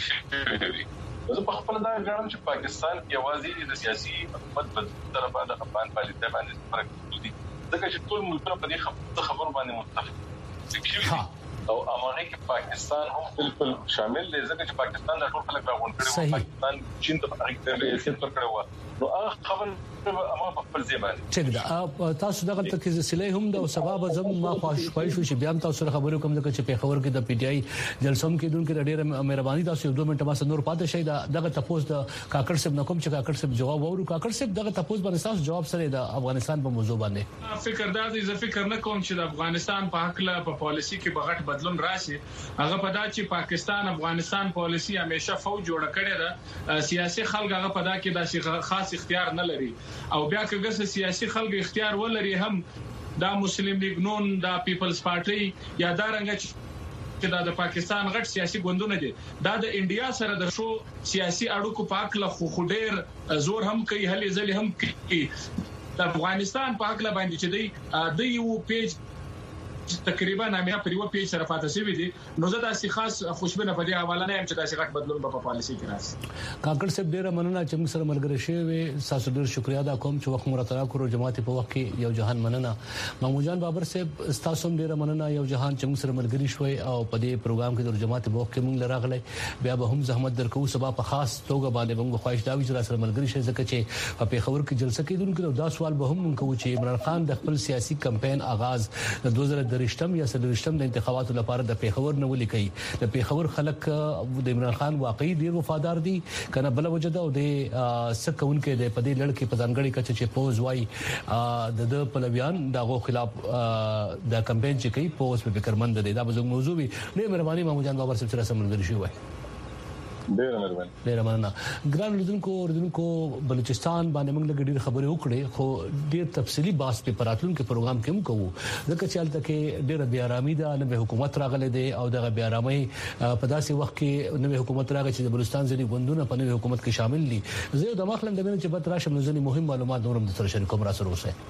شوې زه په خپل دا غواړم چې پاکستان یوازې د سیاسي حکومت په طرفه د افغان پالیسۍ باندې فرق کوي ځکه چې ټول ملکونه په دې خبرو باندې متفق شي او امانه کې پاکستان هم بالکل شامل دی ځکه چې پاکستان د ټول خلک راغون کړي پاکستان چین ته اړیکې حیثیت ورکړي نو هغه خبر اما په خپل ځای باندې چې دا تاسو دغه تکي سلې هم د سبب زم ما خوښ شو چې بیا تاسو سره خبرو کوم ځکه چې په خبر کې د پی ټ آی جلسوم کې دونکو ډېر مهرباني تاسو 2 منټه ما نور پاتې شي دغه تاسو د کاکړ صاحب نکوم چې کاکړ صاحب جواب ورو کاکړ صاحب دغه تاسو باندې تاسو جواب سره د افغانستان په موضوع باندې فکر دا دی زه فکر نه کوم چې د افغانستان په حق له په پالیسي کې بغټ بدلون راشي هغه په دا چې پاکستان افغانستان پالیسي همیشه فوج جوړ کړی ده سیاسي خلک هغه په دا کې د خاص اختیار نه لري او بیا که سیاسي خلک اختیار ولري هم دا مسلم لیگ نون دا پیپلز پارټي یا دا رنګ چې د پاکستان غټ سیاسي ګوندونه دي دا د انډیا سره د شو سیاسي اړیکو پاک له خو ډېر زور هم کوي هلي ځلې هم کوي د افغانستان پاک له باندې چې د یو پیج تقریبا امیا پر یو پیج سره فاتحه شوی دي نو زه داسې خاص خوشبینه په دې حواله نه يم چې داسې غټ بدلون په پالیسي کې راشي کاکړ صاحب ډیره مننه چې موږ سره ملګری شوي تاسو ډیر شکریا ادا کوم چې وخت مرتبه کړو جماعت په وخت کې یو جهان مننه محمود جان بابر صاحب تاسو ډیره مننه یو جهان چې موږ سره ملګری شوي او په دې پروګرام کې د جماعت په وخت کې موږ لراغلی بیا به هم زحمت درکو سبا په خاص توګه باندې موږ خواهش دا وی چې سره ملګری شي ځکه چې په خبر کې جلسه کې دونکو دا سوال به هم کوو چې عمران خان د خپل سیاسي کمپاین آغاز د 2023 یا د انتخاباتو لپاره د پیښور نه ولیکي د پیښور خلک د عمران خان واقعي ډیر وفادار دي کنه بل وجده او د سکون کې د پدې لړکې په ځانګړي کچ چې پوز وای د پلویان دغه خلاف د کمپاین چې کوي پوز په فکرمند دي دا به موضوع وي نه مهرباني محمود جان بابر سره سمندري شوی ډیر مننه ګران لیدونکو بلوچستان باندې موږ لږ ډیر خبرې وکړې خو ډیر تفصيلي بحث په پراتلونکو پروګرام کې هم کوو ځکه چې حالت کې ډیر بیا آرامي ده نه حکومت راغله دي او دغه بیا آرامي په داسې وخت کې نوې حکومت راغی چې د بلوچستان ځینې غوندونه په نوې حکومت کې شامل دي زه د مخلم د چې بت راشم ځینې مهم معلومات نورم د سره شریکوم را سره اوسه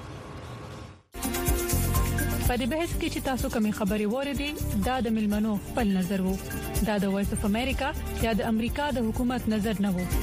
په دې بحث کې چې تاسو کومې خبرې وریدي دا د ملمنو خپل نظر وو دا د وایس اف امریکا یا د امریکا د حکومت نظر نه وو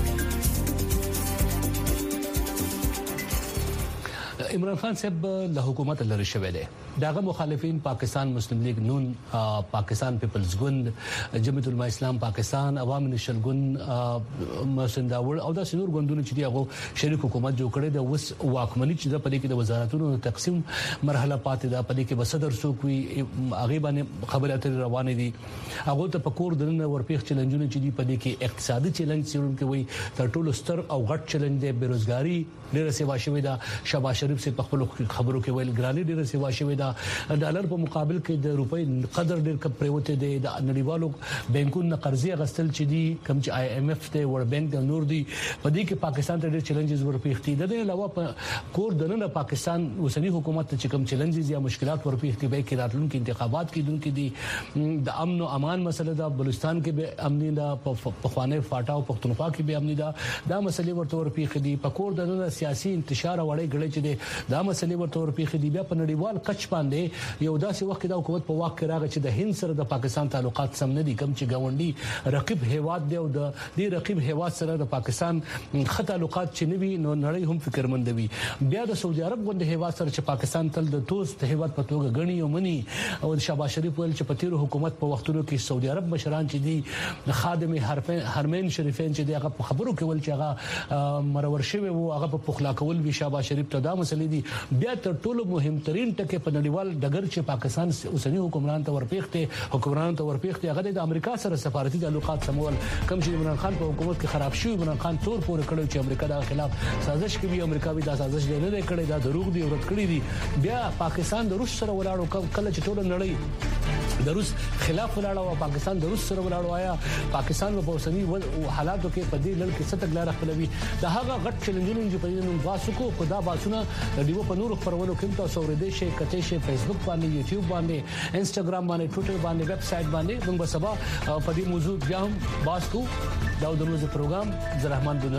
عمران خان صاحب له حکومت لری شوی دی داغه مخالفین پاکستان مسلم لیگ نون پاکستان پیپلز ګوند جمعیت العلماء اسلام پاکستان عوام نشل ګوند مسنداول او د سنور ګوندونو چې دغه شریک حکومت جوړ کړي د وس واکمنۍ چې د پدې کې د وزارتونو تقسیم مرحله پاتې ده پدې کې بصدر سوکوي هغه باندې خبرات روانه دي هغه ته پکور دنه ورپیخ چیلنجونه چې دی پدې کې اقتصادي چیلنج سیرون کې وي تر ټولو ستر او غټ چیلنج دی بیروزګاری ډیره سیوا شوې ده شهباز شریف سے په خپل خبرو کې ویل ګرانی ډیره سیوا شوې دا ډالر په مقابل کې د روپۍ قدر ډیر کم پریوته دی د نړیوالو بانکونو قرضې غستل چې دي کوم چې IMF ته ور بانک د نور دی په دې کې پاکستان ته ډیر چیلنجز ورپېختي د علاوه په کور دنه پاکستان اوسنی حکومت ته کوم چیلنجز یا مشکلات ورپېختي به کې راتلونکو انتخابات کې دونکو دي د امن او امان مسله دا بلوچستان کې به امنی دا په خوانه فاټا او پښتونخوا کې به امنی دا مسلې ورته ورپېخ دي په کور دنه سیاسي انتشار وړي غړي چې دا مسلې ورته ورپېخ دي بیا په نړیوال کچ باندې یو داسې وخت دا حکومت په واک کې راغی چې د هند سره د پاکستان تعلقات سم نه دي کوم چې گاونډي رقیب هیواد دی او د دې رقیب هیواد سره د پاکستان خط تعلقات چې نوي نو نړۍ هم فکرمند وي بیا د سعودي عرب غونډه هیواد سره چې پاکستان تل د دوست هیواد په توګه غني او مني او شهباز شریف ول چې په تیر حکومت په وختونو کې سعودي عرب مشران چې دي خادم حرمین شریفین چې دغه خبرو کې ول چې هغه مرور شوی وو هغه په پخلا کول وی شهباز شریف ته دا مسلې دي بیا تر ټولو مهمترین ټکي په نړیوال ډګر چې پاکستان اوسنی حکمران ته ورپېخته هغه د امریکا سره سفارتي تعلقات سمول کوم چې عمران خان په حکومت کې خراب شوی عمران خان تور پورې کړو چې امریکا د خلاف سازش کوي امریکا به دا سازش نه دی کړی دا دروغ دی ورت کړی دي بیا پاکستان د روس سره ولاړو کله چې ټول نړۍ د روس خلاف ولاړو او پاکستان د روس سره ولاړو آیا پاکستان په اوسنی حالاتو کې په دې لړ کې ستګ لار خپلوي دا هغه غټ چیلنجونه چې په دې نوم واسو کو خدا باسونه د دیو په نور خبرونو کې تاسو ورېدې شي کته شي فیسبوک باندې یوټیوب باندې انستګرام باندې ټویټر باندې ویب سټ باندې موږ به سبا په دې موضوع بیا هم باس کو دا د روز پروګرام زرحمان